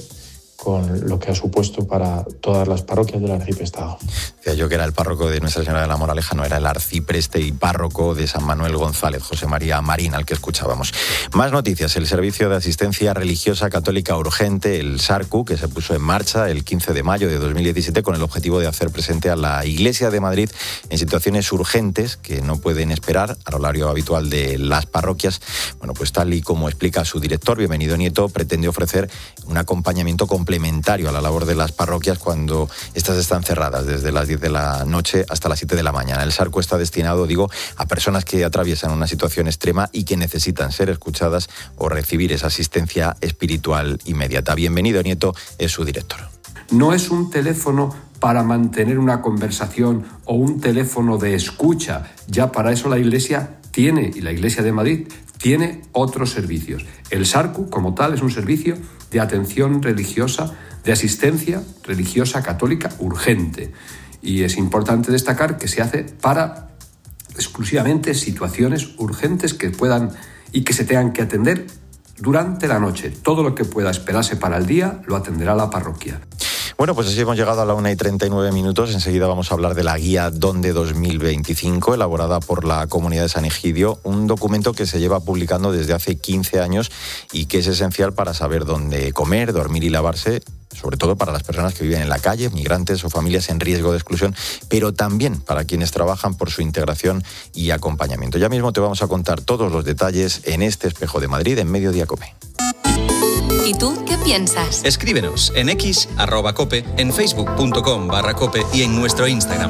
con lo que ha supuesto para todas las parroquias del arciprestado. Decía yo que era el párroco de Nuestra Señora de la Moraleja, no era el arcipreste y párroco de San Manuel González, José María Marín, al que escuchábamos. Más noticias. El Servicio de Asistencia Religiosa Católica Urgente, el SARCU, que se puso en marcha el 15 de mayo de 2017 con el objetivo de hacer presente a la Iglesia de Madrid en situaciones urgentes que no pueden esperar al horario habitual de las parroquias. Bueno, pues tal y como explica su director, Bienvenido Nieto, pretende ofrecer un acompañamiento complementario a la labor de las parroquias cuando estas están cerradas desde las 10 de la noche hasta las 7 de la mañana. El SARCU está destinado, a personas que atraviesan una situación extrema y que necesitan ser escuchadas o recibir esa asistencia espiritual inmediata. Bienvenido Nieto es su director. No es un teléfono para mantener una conversación o un teléfono de escucha. Ya para eso la Iglesia tiene, y la Iglesia de Madrid tiene otros servicios. El SARCU, como tal, es un servicio de atención religiosa, de asistencia religiosa católica urgente. Y es importante destacar que se hace para exclusivamente situaciones urgentes que puedan y que se tengan que atender durante la noche. Todo lo que pueda esperarse para el día lo atenderá la parroquia. Bueno, pues así hemos llegado a la 1:39. Enseguida vamos a hablar de la Guía Donde 2025, elaborada por la Comunidad de San Egidio, un documento que se lleva publicando desde hace 15 años y que es esencial para saber dónde comer, dormir y lavarse, sobre todo para las personas que viven en la calle, migrantes o familias en riesgo de exclusión, pero también para quienes trabajan por su integración y acompañamiento. Ya mismo te vamos a contar todos los detalles en este Espejo de Madrid en Mediodía COPE. ¿Y tú qué piensas? Escríbenos en X, @cope, en facebook.com/cope y en nuestro Instagram.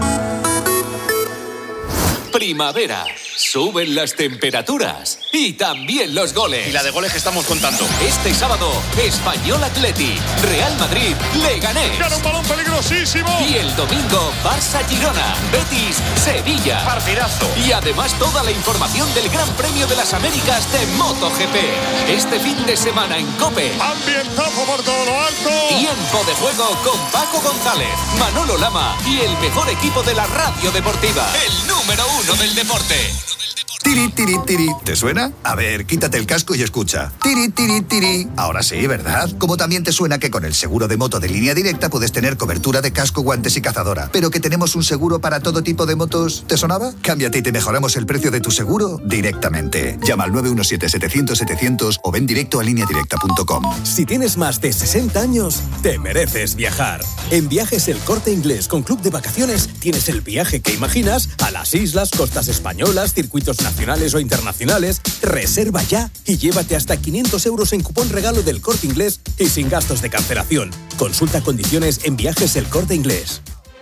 Primavera. Suben las temperaturas y también los goles. Y la de goles que estamos contando. Este sábado, Español Atleti, Real Madrid, Leganés. ¡Gana un balón peligrosísimo! Y el domingo, Barça Girona, Betis, Sevilla. Partidazo. Y además toda la información del Gran Premio de las Américas de MotoGP. Este fin de semana en COPE. Ambientazo por todo lo alto. Tiempo de juego con Paco González, Manolo Lama y el mejor equipo de la radio deportiva. El número 1 del deporte. Tiri, tiri, tiri. ¿Te suena? A ver, quítate el casco y escucha. Tiri, tiri, tiri. Ahora sí, ¿verdad? Como también te suena que con el seguro de moto de Línea Directa puedes tener cobertura de casco, guantes y cazadora. Pero que tenemos un seguro para todo tipo de motos. ¿Te sonaba? Cámbiate y te mejoramos el precio de tu seguro directamente. Llama al 917-700-700 o ven directo a lineadirecta.com. Si tienes más de 60 años, te mereces viajar. En Viajes El Corte Inglés con Club de Vacaciones tienes el viaje que imaginas a las islas, costas españolas, circuitos nacionales o internacionales. Reserva ya y llévate hasta 500 euros en cupón regalo del Corte Inglés y sin gastos de cancelación. Consulta condiciones en Viajes El Corte Inglés.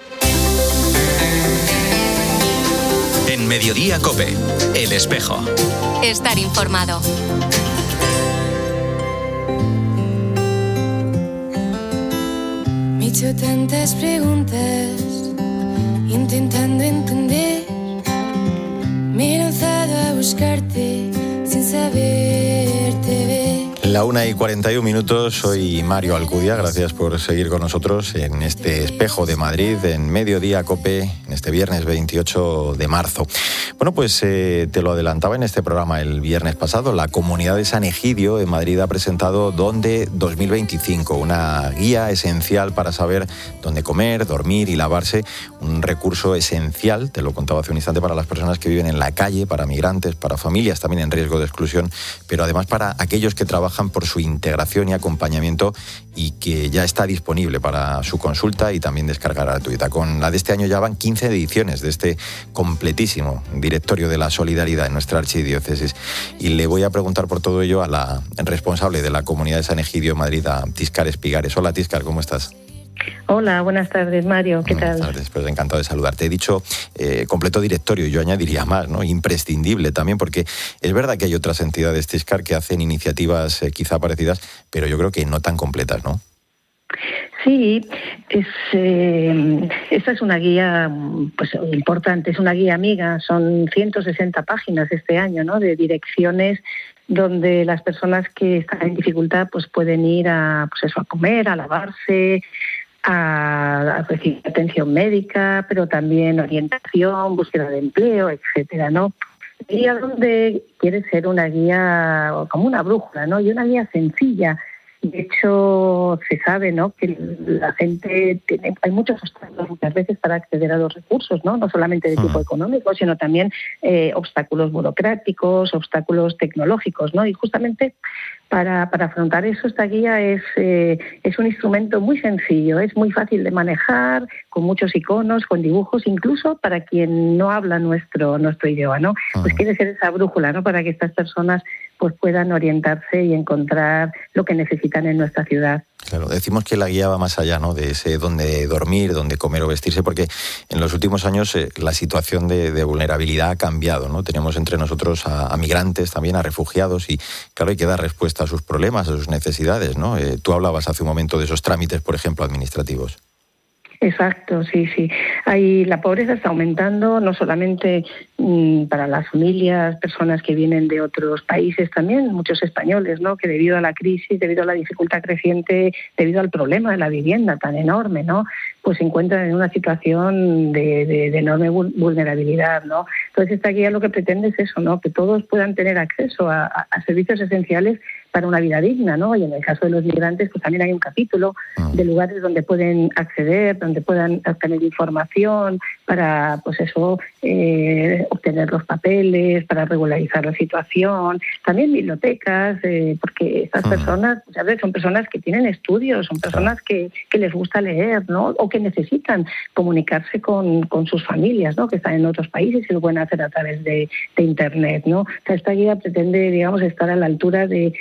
En Mediodía COPE, El Espejo. Estar informado. Me he hecho tantas preguntas, intentando entender. Me he lanzado a buscarte sin saberte ver. La 1:41, soy Mario Alcudia, gracias por seguir con nosotros en este Espejo de Madrid, en Mediodía COPE, en este viernes 28 de marzo. Bueno, pues te lo adelantaba en este programa el viernes pasado, la Comunidad de San Egidio en Madrid ha presentado Donde 2025, una guía esencial para saber dónde comer, dormir y lavarse, un recurso esencial, te lo contaba hace un instante, para las personas que viven en la calle, para migrantes, para familias también en riesgo de exclusión, pero además para aquellos que trabajan por su integración y acompañamiento y que ya está disponible para su consulta y también descarga gratuita. Con la de este año ya van 15 ediciones de este completísimo directorio de la solidaridad en nuestra archidiócesis. Y le voy a preguntar por todo ello a la responsable de la Comunidad de San Egidio Madrid, a Tiscar Espigares. Hola Tiscar, ¿cómo estás? Hola, buenas tardes, Mario. ¿Qué tal? Buenas tardes, pues encantado de saludarte. He dicho completo directorio, yo añadiría más, ¿no? Imprescindible también, porque es verdad que hay otras entidades, Tiscar, que hacen iniciativas quizá parecidas, pero yo creo que no tan completas, ¿no? Sí, esta es una guía pues importante, es una guía amiga, son 160 páginas este año, ¿no? De direcciones donde las personas que están en dificultad pues pueden ir a comer, a lavarse, a recibir atención médica, pero también orientación, búsqueda de empleo, etcétera, ¿no? Y a donde quiere ser una guía como una brújula, ¿no? Y una guía sencilla. De hecho, se sabe, ¿no?, que la gente hay muchos obstáculos muchas veces para acceder a los recursos, ¿no? No solamente de tipo económico, sino también obstáculos burocráticos, obstáculos tecnológicos, ¿no? Y justamente para afrontar eso, esta guía es un instrumento muy sencillo, es muy fácil de manejar, con muchos iconos, con dibujos, incluso para quien no habla nuestro idioma, ¿no? Pues quiere ser esa brújula, ¿no?, para que estas personas pues puedan orientarse y encontrar lo que necesitan en nuestra ciudad. Claro, decimos que la guía va más allá, ¿no?, de ese dónde dormir, dónde comer o vestirse, porque en los últimos años la situación de vulnerabilidad ha cambiado, ¿no? Tenemos entre nosotros a migrantes, también a refugiados, y claro, hay que dar respuesta a sus problemas, a sus necesidades, ¿no? Tú hablabas hace un momento de esos trámites, por ejemplo, administrativos. Exacto, sí. La pobreza está aumentando, no solamente para las familias, personas que vienen de otros países, también muchos españoles, ¿no?, que debido a la crisis, debido a la dificultad creciente, debido al problema de la vivienda tan enorme, ¿no?, pues se encuentran en una situación de enorme vulnerabilidad, ¿no? Entonces esta guía lo que pretende es eso, ¿no? Que todos puedan tener acceso a servicios esenciales para una vida digna, ¿no? Y en el caso de los migrantes, pues también hay un capítulo de lugares donde pueden acceder, donde puedan obtener información para, pues eso, obtener los papeles, para regularizar la situación. También bibliotecas, porque estas personas, pues, a veces son personas que tienen estudios, son personas que les gusta leer, ¿no? O que necesitan comunicarse con sus familias, ¿no? Que están en otros países y lo pueden hacer a través de Internet, ¿no? O sea, esta guía pretende, digamos, estar a la altura de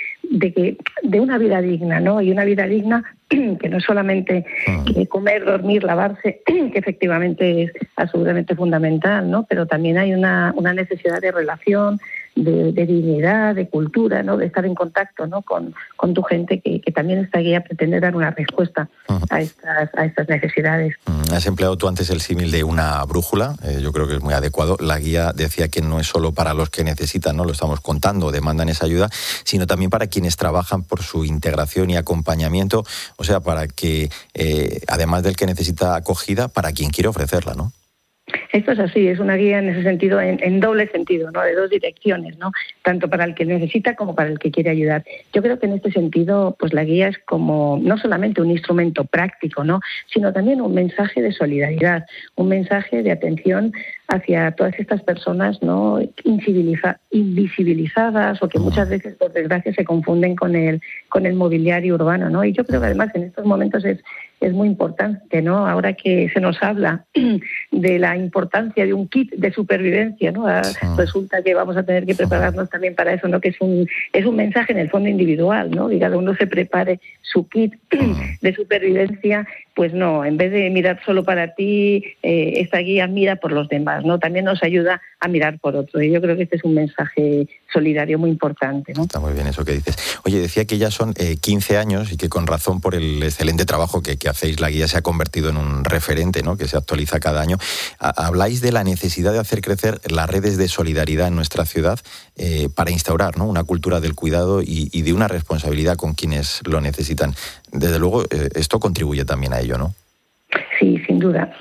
una vida digna, ¿no? Y una vida digna que no es solamente comer, dormir, lavarse, que efectivamente es absolutamente fundamental, ¿no? Pero también hay una necesidad de relación, de dignidad, de cultura, ¿no? De estar en contacto, ¿no? con tu gente, que también esta guía pretende dar una respuesta a estas necesidades. Has empleado tú antes el símil de una brújula, yo creo que es muy adecuado. La guía decía que no es solo para los que necesitan, ¿no? Lo estamos contando, demandan esa ayuda, sino también para quienes trabajan por su integración y acompañamiento, o sea, para que, además del que necesita acogida, para quien quiere ofrecerla, ¿no? Esto es así, es una guía en ese sentido, en doble sentido, ¿no? De dos direcciones, ¿no? Tanto para el que necesita como para el que quiere ayudar. Yo creo que en este sentido, pues la guía es como no solamente un instrumento práctico, ¿no? Sino también un mensaje de solidaridad, un mensaje de atención hacia todas estas personas, ¿no? Invisibilizadas, o que muchas veces, por desgracia, se confunden con el mobiliario urbano, ¿no? Y yo creo que además en estos momentos es muy importante, ¿no? Ahora que se nos habla de la importancia de un kit de supervivencia, ¿no? Resulta que vamos a tener que prepararnos también para eso, ¿no? Que es un mensaje en el fondo individual, ¿no? Y cada uno se prepare su kit de supervivencia, pues no, en vez de mirar solo para ti, esta guía mira por los demás, ¿no? También nos ayuda a mirar por otro. Y yo creo que este es un mensaje solidario muy importante, ¿no? Está muy bien eso que dices. Oye, decía que ya son 15 años y que con razón por el excelente trabajo que hacéis, la guía se ha convertido en un referente, ¿no? Que se actualiza cada año. Habláis de la necesidad de hacer crecer las redes de solidaridad en nuestra ciudad para instaurar, ¿no? Una cultura del cuidado y de una responsabilidad con quienes lo necesitan. Desde luego, esto contribuye también a ello, ¿no? Sí, sin duda,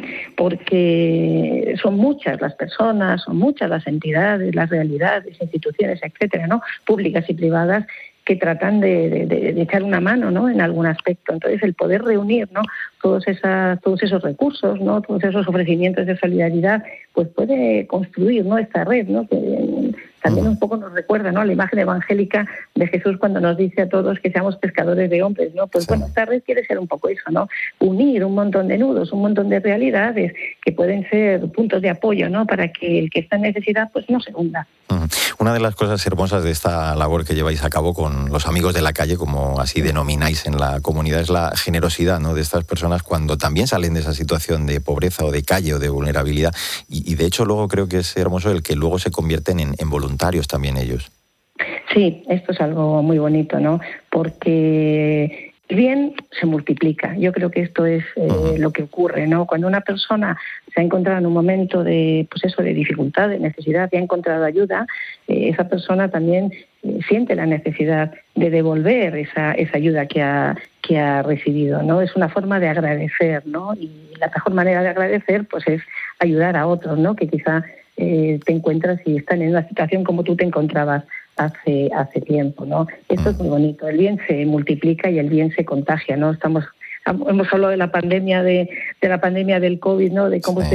porque son muchas las personas, son muchas las entidades, las realidades, instituciones, etcétera, ¿no? Públicas y privadas, que tratan de echar una mano, ¿no? En algún aspecto. Entonces, el poder reunir, ¿no? Todos esos recursos, ¿no? Todos esos ofrecimientos de solidaridad, pues puede construir, ¿no? Esta red, ¿no? Que también un poco nos recuerda, ¿no? La imagen evangélica de Jesús cuando nos dice a todos que seamos pescadores de hombres, ¿no? Pues bueno, esta red quiere ser un poco eso, ¿no? Unir un montón de nudos, un montón de realidades que pueden ser puntos de apoyo, ¿no? Para que el que está en necesidad, pues no se hunda. Una de las cosas hermosas de esta labor que lleváis a cabo con los amigos de la calle, como así denomináis en la comunidad, es la generosidad, ¿no? De estas personas cuando también salen de esa situación de pobreza o de calle o de vulnerabilidad. Y de hecho luego creo que es hermoso el que luego se convierten en voluntarios también ellos. Sí, esto es algo muy bonito, ¿no? Porque el bien se multiplica. Yo creo que esto es lo que ocurre, ¿no? Cuando una persona se ha encontrado en un momento de, pues eso, de dificultad, de necesidad, y ha encontrado ayuda, esa persona también siente la necesidad de devolver esa ayuda que ha recibido, ¿no? Es una forma de agradecer, ¿no? Y la mejor manera de agradecer, pues, es ayudar a otros, ¿no? Que quizá te encuentras y están en una situación como tú te encontrabas hace tiempo, ¿no? Esto es muy bonito. El bien se multiplica y el bien se contagia, ¿no? Hemos hablado de la pandemia de la pandemia del COVID, ¿no? De cómo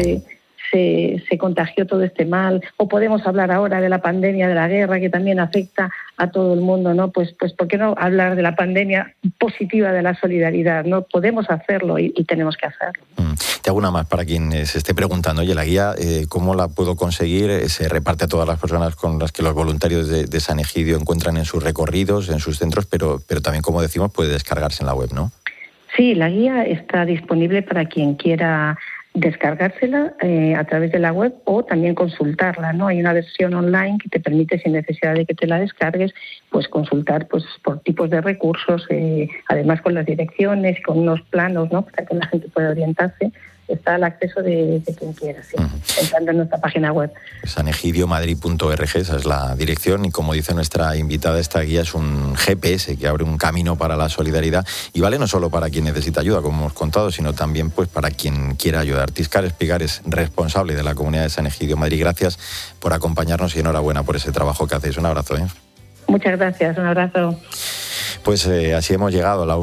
se contagió todo este mal, o podemos hablar ahora de la pandemia de la guerra, que también afecta a todo el mundo, ¿no? Pues ¿por qué no hablar de la pandemia positiva de la solidaridad, ¿no? Podemos hacerlo y tenemos que hacerlo. Te hago una más para quien se esté preguntando, oye, la guía, ¿cómo la puedo conseguir? Se reparte a todas las personas con las que los voluntarios de San Egidio encuentran en sus recorridos, en sus centros, pero también, como decimos, puede descargarse en la web, ¿no? Sí, la guía está disponible para quien quiera descargársela a través de la web o también consultarla, ¿no? Hay una versión online que te permite, sin necesidad de que te la descargues, pues consultar pues por tipos de recursos, además con las direcciones, con unos planos, ¿no? Para que la gente pueda orientarse. está al acceso de quien quiera, sí, entrando en nuestra página web. sanegidiomadrid.org, esa es la dirección, y como dice nuestra invitada, esta guía es un GPS que abre un camino para la solidaridad y vale no solo para quien necesita ayuda, como hemos contado, sino también pues para quien quiera ayudar. Tiscar Espigar es responsable de la comunidad de San Egidio Madrid. Gracias por acompañarnos y enhorabuena por ese trabajo que hacéis. Un abrazo. Muchas gracias, un abrazo. Pues así hemos llegado a la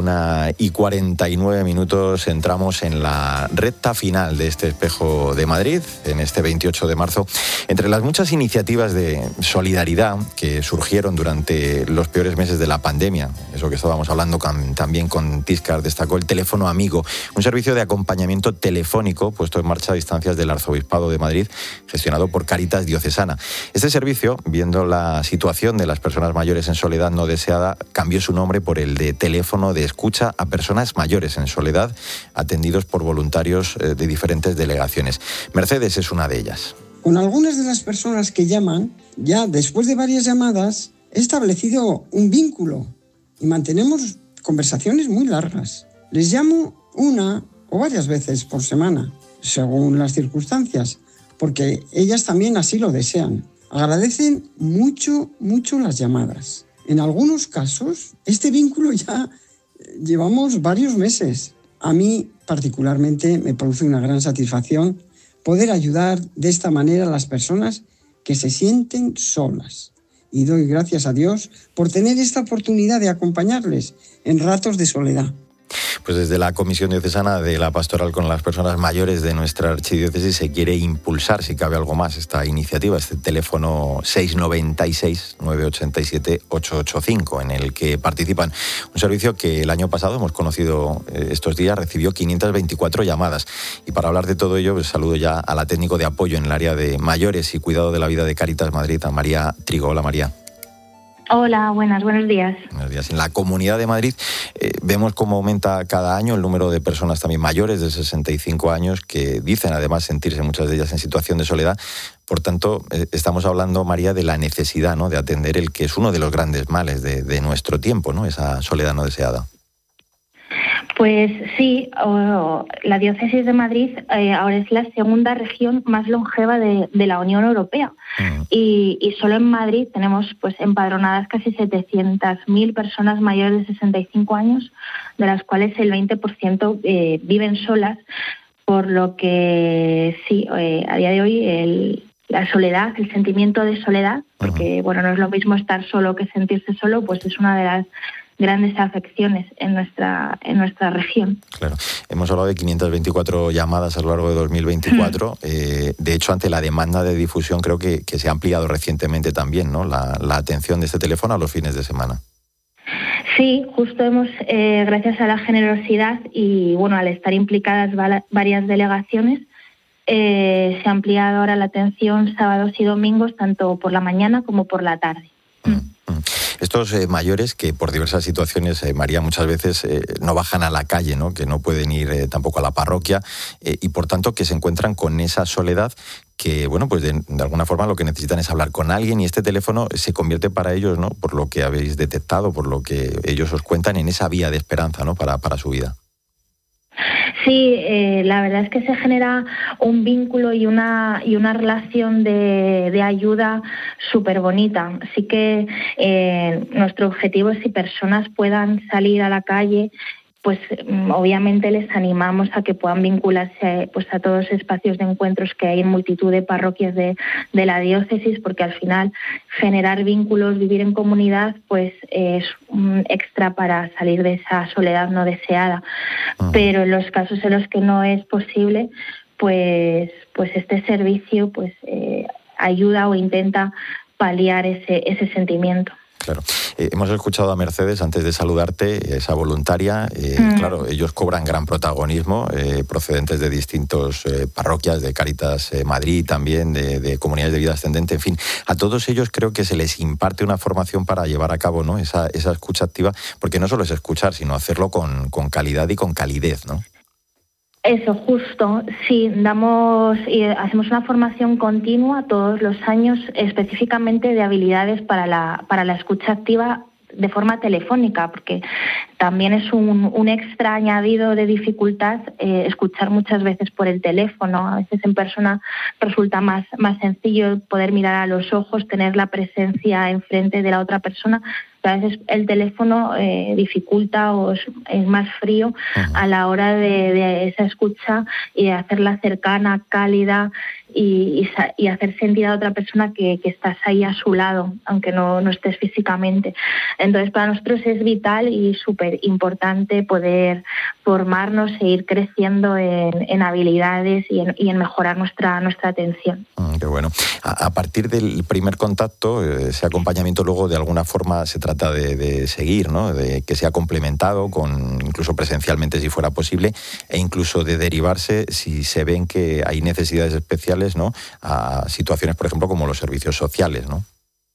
1:49. Entramos en la recta final de este Espejo de Madrid, en este 28 de marzo. Entre las muchas iniciativas de solidaridad que surgieron durante los peores meses de la pandemia, eso que estábamos hablando también con Tiscar, destacó el teléfono amigo, un servicio de acompañamiento telefónico puesto en marcha a distancias del Arzobispado de Madrid, gestionado por Cáritas Diocesana. Este servicio, viendo la situación de las personas mayores en soledad no deseada, cambió su nombre por el de teléfono de escucha a personas mayores en soledad, atendidos por voluntarios de diferentes delegaciones. Mercedes es una de ellas. Con algunas de las personas que llaman, ya después de varias llamadas, he establecido un vínculo y mantenemos conversaciones muy largas. Les llamo una o varias veces por semana, según las circunstancias, porque ellas también así lo desean. Agradecen mucho las llamadas. En algunos casos, este vínculo ya llevamos varios meses. A mí, particularmente, me produce una gran satisfacción poder ayudar de esta manera a las personas que se sienten solas. Y doy gracias a Dios por tener esta oportunidad de acompañarles en ratos de soledad. Pues desde la Comisión Diocesana de la Pastoral con las Personas Mayores de nuestra archidiócesis se quiere impulsar, si cabe algo más, esta iniciativa, este teléfono 696-987-885, en el que participan. Un servicio que el año pasado, hemos conocido estos días, recibió 524 llamadas. Y para hablar de todo ello, pues saludo ya a la técnico de apoyo en el área de mayores y cuidado de la vida de Cáritas Madrid, a María Trigo. Hola, María. Hola, buenos días. Buenos días. En la Comunidad de Madrid vemos cómo aumenta cada año el número de personas también mayores de 65 años que dicen además sentirse muchas de ellas en situación de soledad. Por tanto, estamos hablando, María, de la necesidad, ¿no?, de atender el que es uno de los grandes males de nuestro tiempo, ¿no?, esa soledad no deseada. Pues sí, la Diócesis de Madrid ahora es la segunda región más longeva de la Unión Europea. Y solo en Madrid tenemos pues empadronadas casi 700.000 personas mayores de 65 años, de las cuales el 20% viven solas, por lo que sí, a día de hoy la soledad, el sentimiento de soledad, porque bueno, no es lo mismo estar solo que sentirse solo, pues es una de las grandes afecciones en nuestra región. Claro, hemos hablado de 524 llamadas a lo largo de 2024. De hecho, ante la demanda de difusión, creo que se ha ampliado recientemente también, ¿no?, la atención de este teléfono a los fines de semana. Sí, justo hemos, gracias a la generosidad y bueno, al estar implicadas varias delegaciones, se ha ampliado ahora la atención sábados y domingos, tanto por la mañana como por la tarde. Estos mayores que por diversas situaciones, María, muchas veces no bajan a la calle, ¿no?, que no pueden ir tampoco a la parroquia y por tanto que se encuentran con esa soledad que, bueno, pues de alguna forma lo que necesitan es hablar con alguien y este teléfono se convierte para ellos, ¿no?, por lo que habéis detectado, por lo que ellos os cuentan, en esa vía de esperanza, ¿no?, para su vida. Sí, la verdad es que se genera un vínculo y una relación de ayuda súper bonita. Así que nuestro objetivo es, si personas puedan salir a la calle, pues obviamente les animamos a que puedan vincularse pues a todos los espacios de encuentros que hay en multitud de parroquias de la diócesis, porque al final generar vínculos, vivir en comunidad, pues es un extra para salir de esa soledad no deseada. Pero en los casos en los que no es posible, pues este servicio pues ayuda o intenta paliar ese sentimiento. Claro. Hemos escuchado a Mercedes antes de saludarte, esa voluntaria. Claro, ellos cobran gran protagonismo, procedentes de distintos parroquias, de Cáritas Madrid también, de comunidades de vida ascendente, en fin. A todos ellos creo que se les imparte una formación para llevar a cabo, ¿no?, esa escucha activa, porque no solo es escuchar, sino hacerlo con calidad y con calidez, ¿no? Eso, justo, sí, hacemos una formación continua todos los años, específicamente de habilidades para la escucha activa de forma telefónica, porque también es un extra añadido de dificultad escuchar muchas veces por el teléfono. A veces en persona resulta más sencillo poder mirar a los ojos, tener la presencia enfrente de la otra persona. A veces el teléfono dificulta o es más frío a la hora de esa escucha y de hacerla cercana, cálida y hacer sentir a otra persona que estás ahí a su lado, aunque no estés físicamente. Entonces, para nosotros es vital y súper importante poder formarnos e ir creciendo en habilidades y en mejorar nuestra atención. Qué bueno. A partir del primer contacto, ese acompañamiento luego de alguna forma se trata de seguir, ¿no? De que sea complementado con incluso presencialmente si fuera posible, e incluso de derivarse si se ven que hay necesidades especiales, ¿no? A situaciones, por ejemplo, como los servicios sociales, ¿no?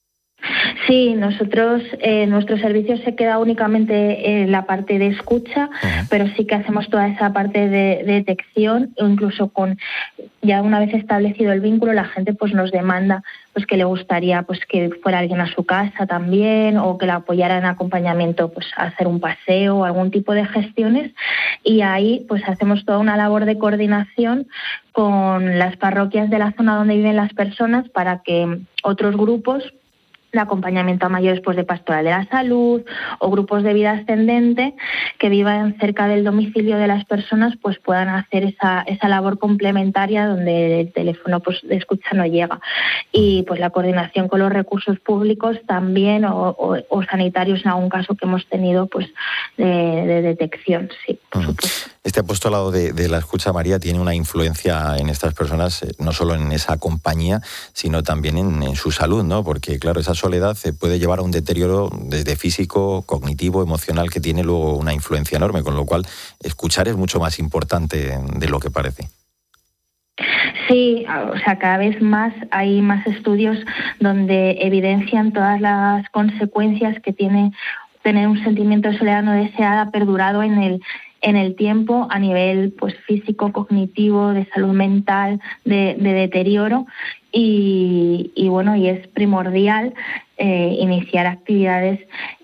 Sí, nosotros, nuestro servicio se queda únicamente en la parte de escucha, pero sí que hacemos toda esa parte de detección, o incluso ya una vez establecido el vínculo, la gente pues nos demanda pues que le gustaría pues que fuera alguien a su casa también, o que la apoyara en acompañamiento pues a hacer un paseo o algún tipo de gestiones, y ahí pues hacemos toda una labor de coordinación con las parroquias de la zona donde viven las personas para que otros grupos de acompañamiento a mayores pues de pastoral de la salud o grupos de vida ascendente que vivan cerca del domicilio de las personas pues puedan hacer esa labor complementaria donde el teléfono pues de escucha no llega. Y pues la coordinación con los recursos públicos también o sanitarios en algún caso que hemos tenido pues de detección, sí, por supuesto. Este apostolado de la escucha, María, tiene una influencia en estas personas, no solo en esa compañía, sino también en su salud, ¿no? Porque, claro, esa soledad puede llevar a un deterioro desde físico, cognitivo, emocional, que tiene luego una influencia enorme, con lo cual escuchar es mucho más importante de lo que parece. Sí, o sea, cada vez más hay más estudios donde evidencian todas las consecuencias que tiene tener un sentimiento de soledad no deseada perdurado en el tiempo a nivel pues físico, cognitivo, de salud mental, de deterioro y bueno, y es primordial iniciar actividades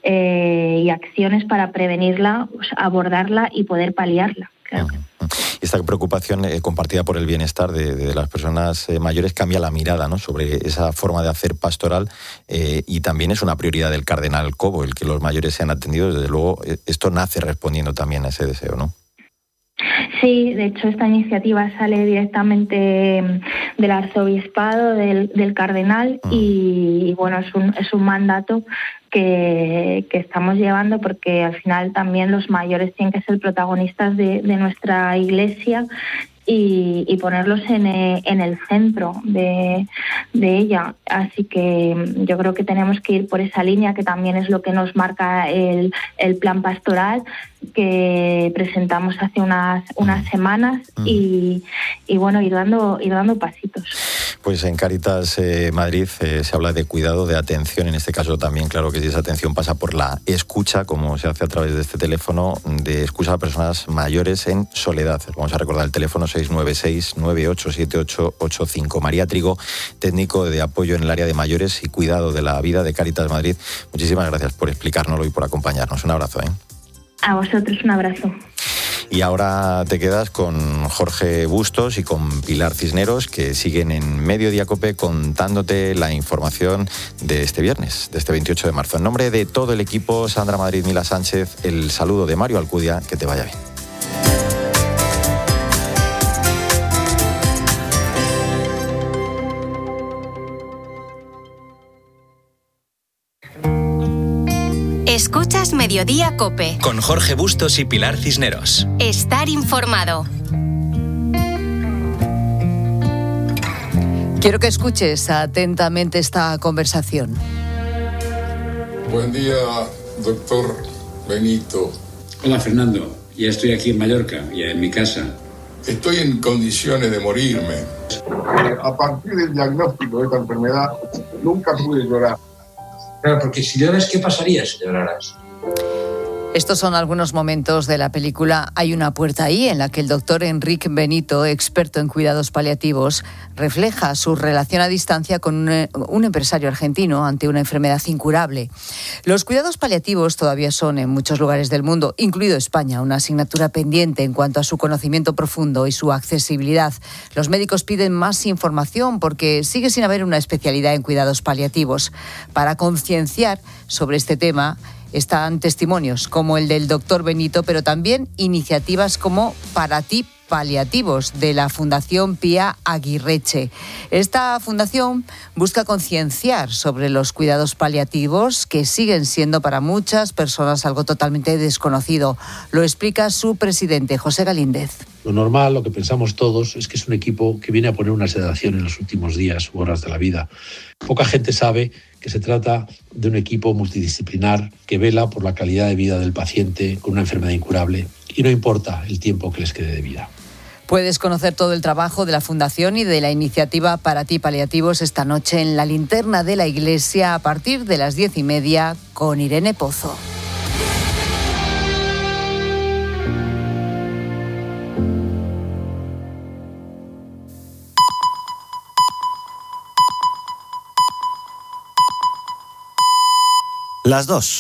y acciones para prevenirla, pues, abordarla y poder paliarla. Claro. Esta preocupación compartida por el bienestar de las personas mayores cambia la mirada, ¿no? Sobre esa forma de hacer pastoral y también es una prioridad del cardenal Cobo, el que los mayores sean atendidos. Desde luego, esto nace respondiendo también a ese deseo, ¿no? Sí, de hecho esta iniciativa sale directamente del arzobispado, del cardenal y bueno, es un mandato que estamos llevando porque al final también los mayores tienen que ser protagonistas de nuestra Iglesia y ponerlos en el centro de ella. Así que yo creo que tenemos que ir por esa línea, que también es lo que nos marca el plan pastoral que presentamos hace unas semanas y bueno, ir dando pasitos. Pues en Cáritas Madrid se habla de cuidado, de atención, en este caso también, claro que sí, esa atención pasa por la escucha, como se hace a través de este teléfono, de escucha a personas mayores en soledad. Vamos a recordar el teléfono 696-987885. María Trigo, técnico de apoyo en el área de mayores y cuidado de la vida de Cáritas Madrid. Muchísimas gracias por explicárnoslo y por acompañarnos. Un abrazo. A vosotros, un abrazo. Y ahora te quedas con Jorge Bustos y con Pilar Cisneros, que siguen en Mediodía COPE contándote la información de este viernes, de este 28 de marzo. En nombre de todo el equipo, Sandra Madrid, Mila Sánchez, el saludo de Mario Alcudia, que te vaya bien. Escuchas Mediodía COPE. Con Jorge Bustos y Pilar Cisneros. Estar informado. Quiero que escuches atentamente esta conversación. Buen día, doctor Benito. Hola, Fernando. Ya estoy aquí en Mallorca, ya en mi casa. Estoy en condiciones de morirme. A partir del diagnóstico de esta enfermedad, nunca pude llorar. Claro, porque si lloras, ¿qué pasaría si lloraras? Estos son algunos momentos de la película Hay una puerta ahí, en la que el doctor Enrique Benito, experto en cuidados paliativos, refleja su relación a distancia con un empresario argentino ante una enfermedad incurable. Los cuidados paliativos todavía son, en muchos lugares del mundo, incluido España, una asignatura pendiente en cuanto a su conocimiento profundo y su accesibilidad. Los médicos piden más información porque sigue sin haber una especialidad en cuidados paliativos. Para concienciar sobre este tema, están testimonios como el del doctor Benito, pero también iniciativas como Para Ti Paliativos, de la Fundación Pía Aguirreche. Esta fundación busca concienciar sobre los cuidados paliativos, que siguen siendo para muchas personas algo totalmente desconocido. Lo explica su presidente, José Galíndez. Lo normal, lo que pensamos todos, es que es un equipo que viene a poner una sedación en los últimos días u horas de la vida. Poca gente sabe que se trata de un equipo multidisciplinar que vela por la calidad de vida del paciente con una enfermedad incurable, y no importa el tiempo que les quede de vida. Puedes conocer todo el trabajo de la Fundación y de la iniciativa Para Ti Paliativos esta noche en la linterna de la Iglesia a partir de las 10:30 con Irene Pozo. Las 2.